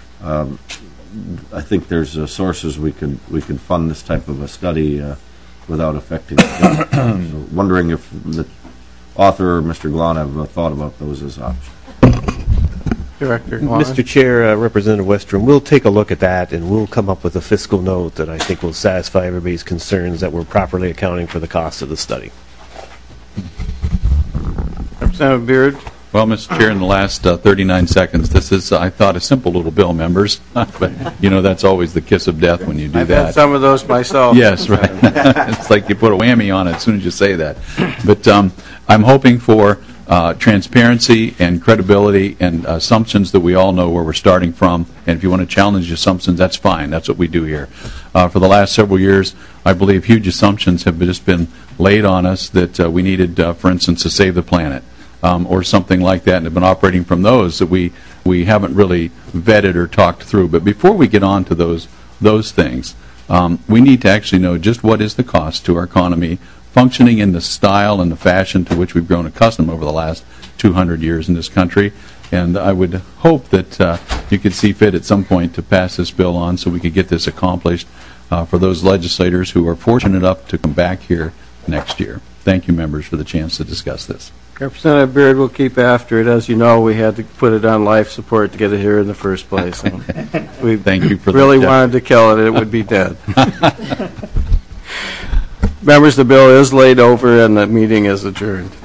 Speaker 10: I think there's sources we could fund this type of a study without affecting the so wondering if the author or Mr. Glahn have thought about those as options.
Speaker 1: Director Glahn.
Speaker 18: Mr. Chair, Representative Westrom, we'll take a look at that and we'll come up with a fiscal note that I think will satisfy everybody's concerns that we're properly accounting for the cost of the study.
Speaker 1: Representative Beard.
Speaker 14: Well, Mr. Chair, in the last 39 seconds, this is, I thought, a simple little bill, members. But, that's always the kiss of death when you do
Speaker 1: I've
Speaker 14: that.
Speaker 1: had some of those myself.
Speaker 14: Yes, right. It's like you put a whammy on it as soon as you say that. But I'm hoping for transparency and credibility and assumptions that we all know where we're starting from. And if you want to challenge assumptions, that's fine. That's what we do here. For the last several years, I believe huge assumptions have just been laid on us that we needed, for instance, to save the planet. Or something like that, and have been operating from those that we haven't really vetted or talked through. But before we get on to those things, we need to actually know just what is the cost to our economy functioning in the style and the fashion to which we've grown accustomed over the last 200 years in this country. And I would hope that you could see fit at some point to pass this bill on so we could get this accomplished for those legislators who are fortunate enough to come back here next year. Thank you, members, for the chance to discuss this.
Speaker 1: Representative Beard will keep after it. As you know, we had to put it on life support to get it here in the first place. And we
Speaker 14: Thank you for
Speaker 1: really
Speaker 14: that.
Speaker 1: wanted to kill it. It would be dead. Members, the bill is laid over and the meeting is adjourned.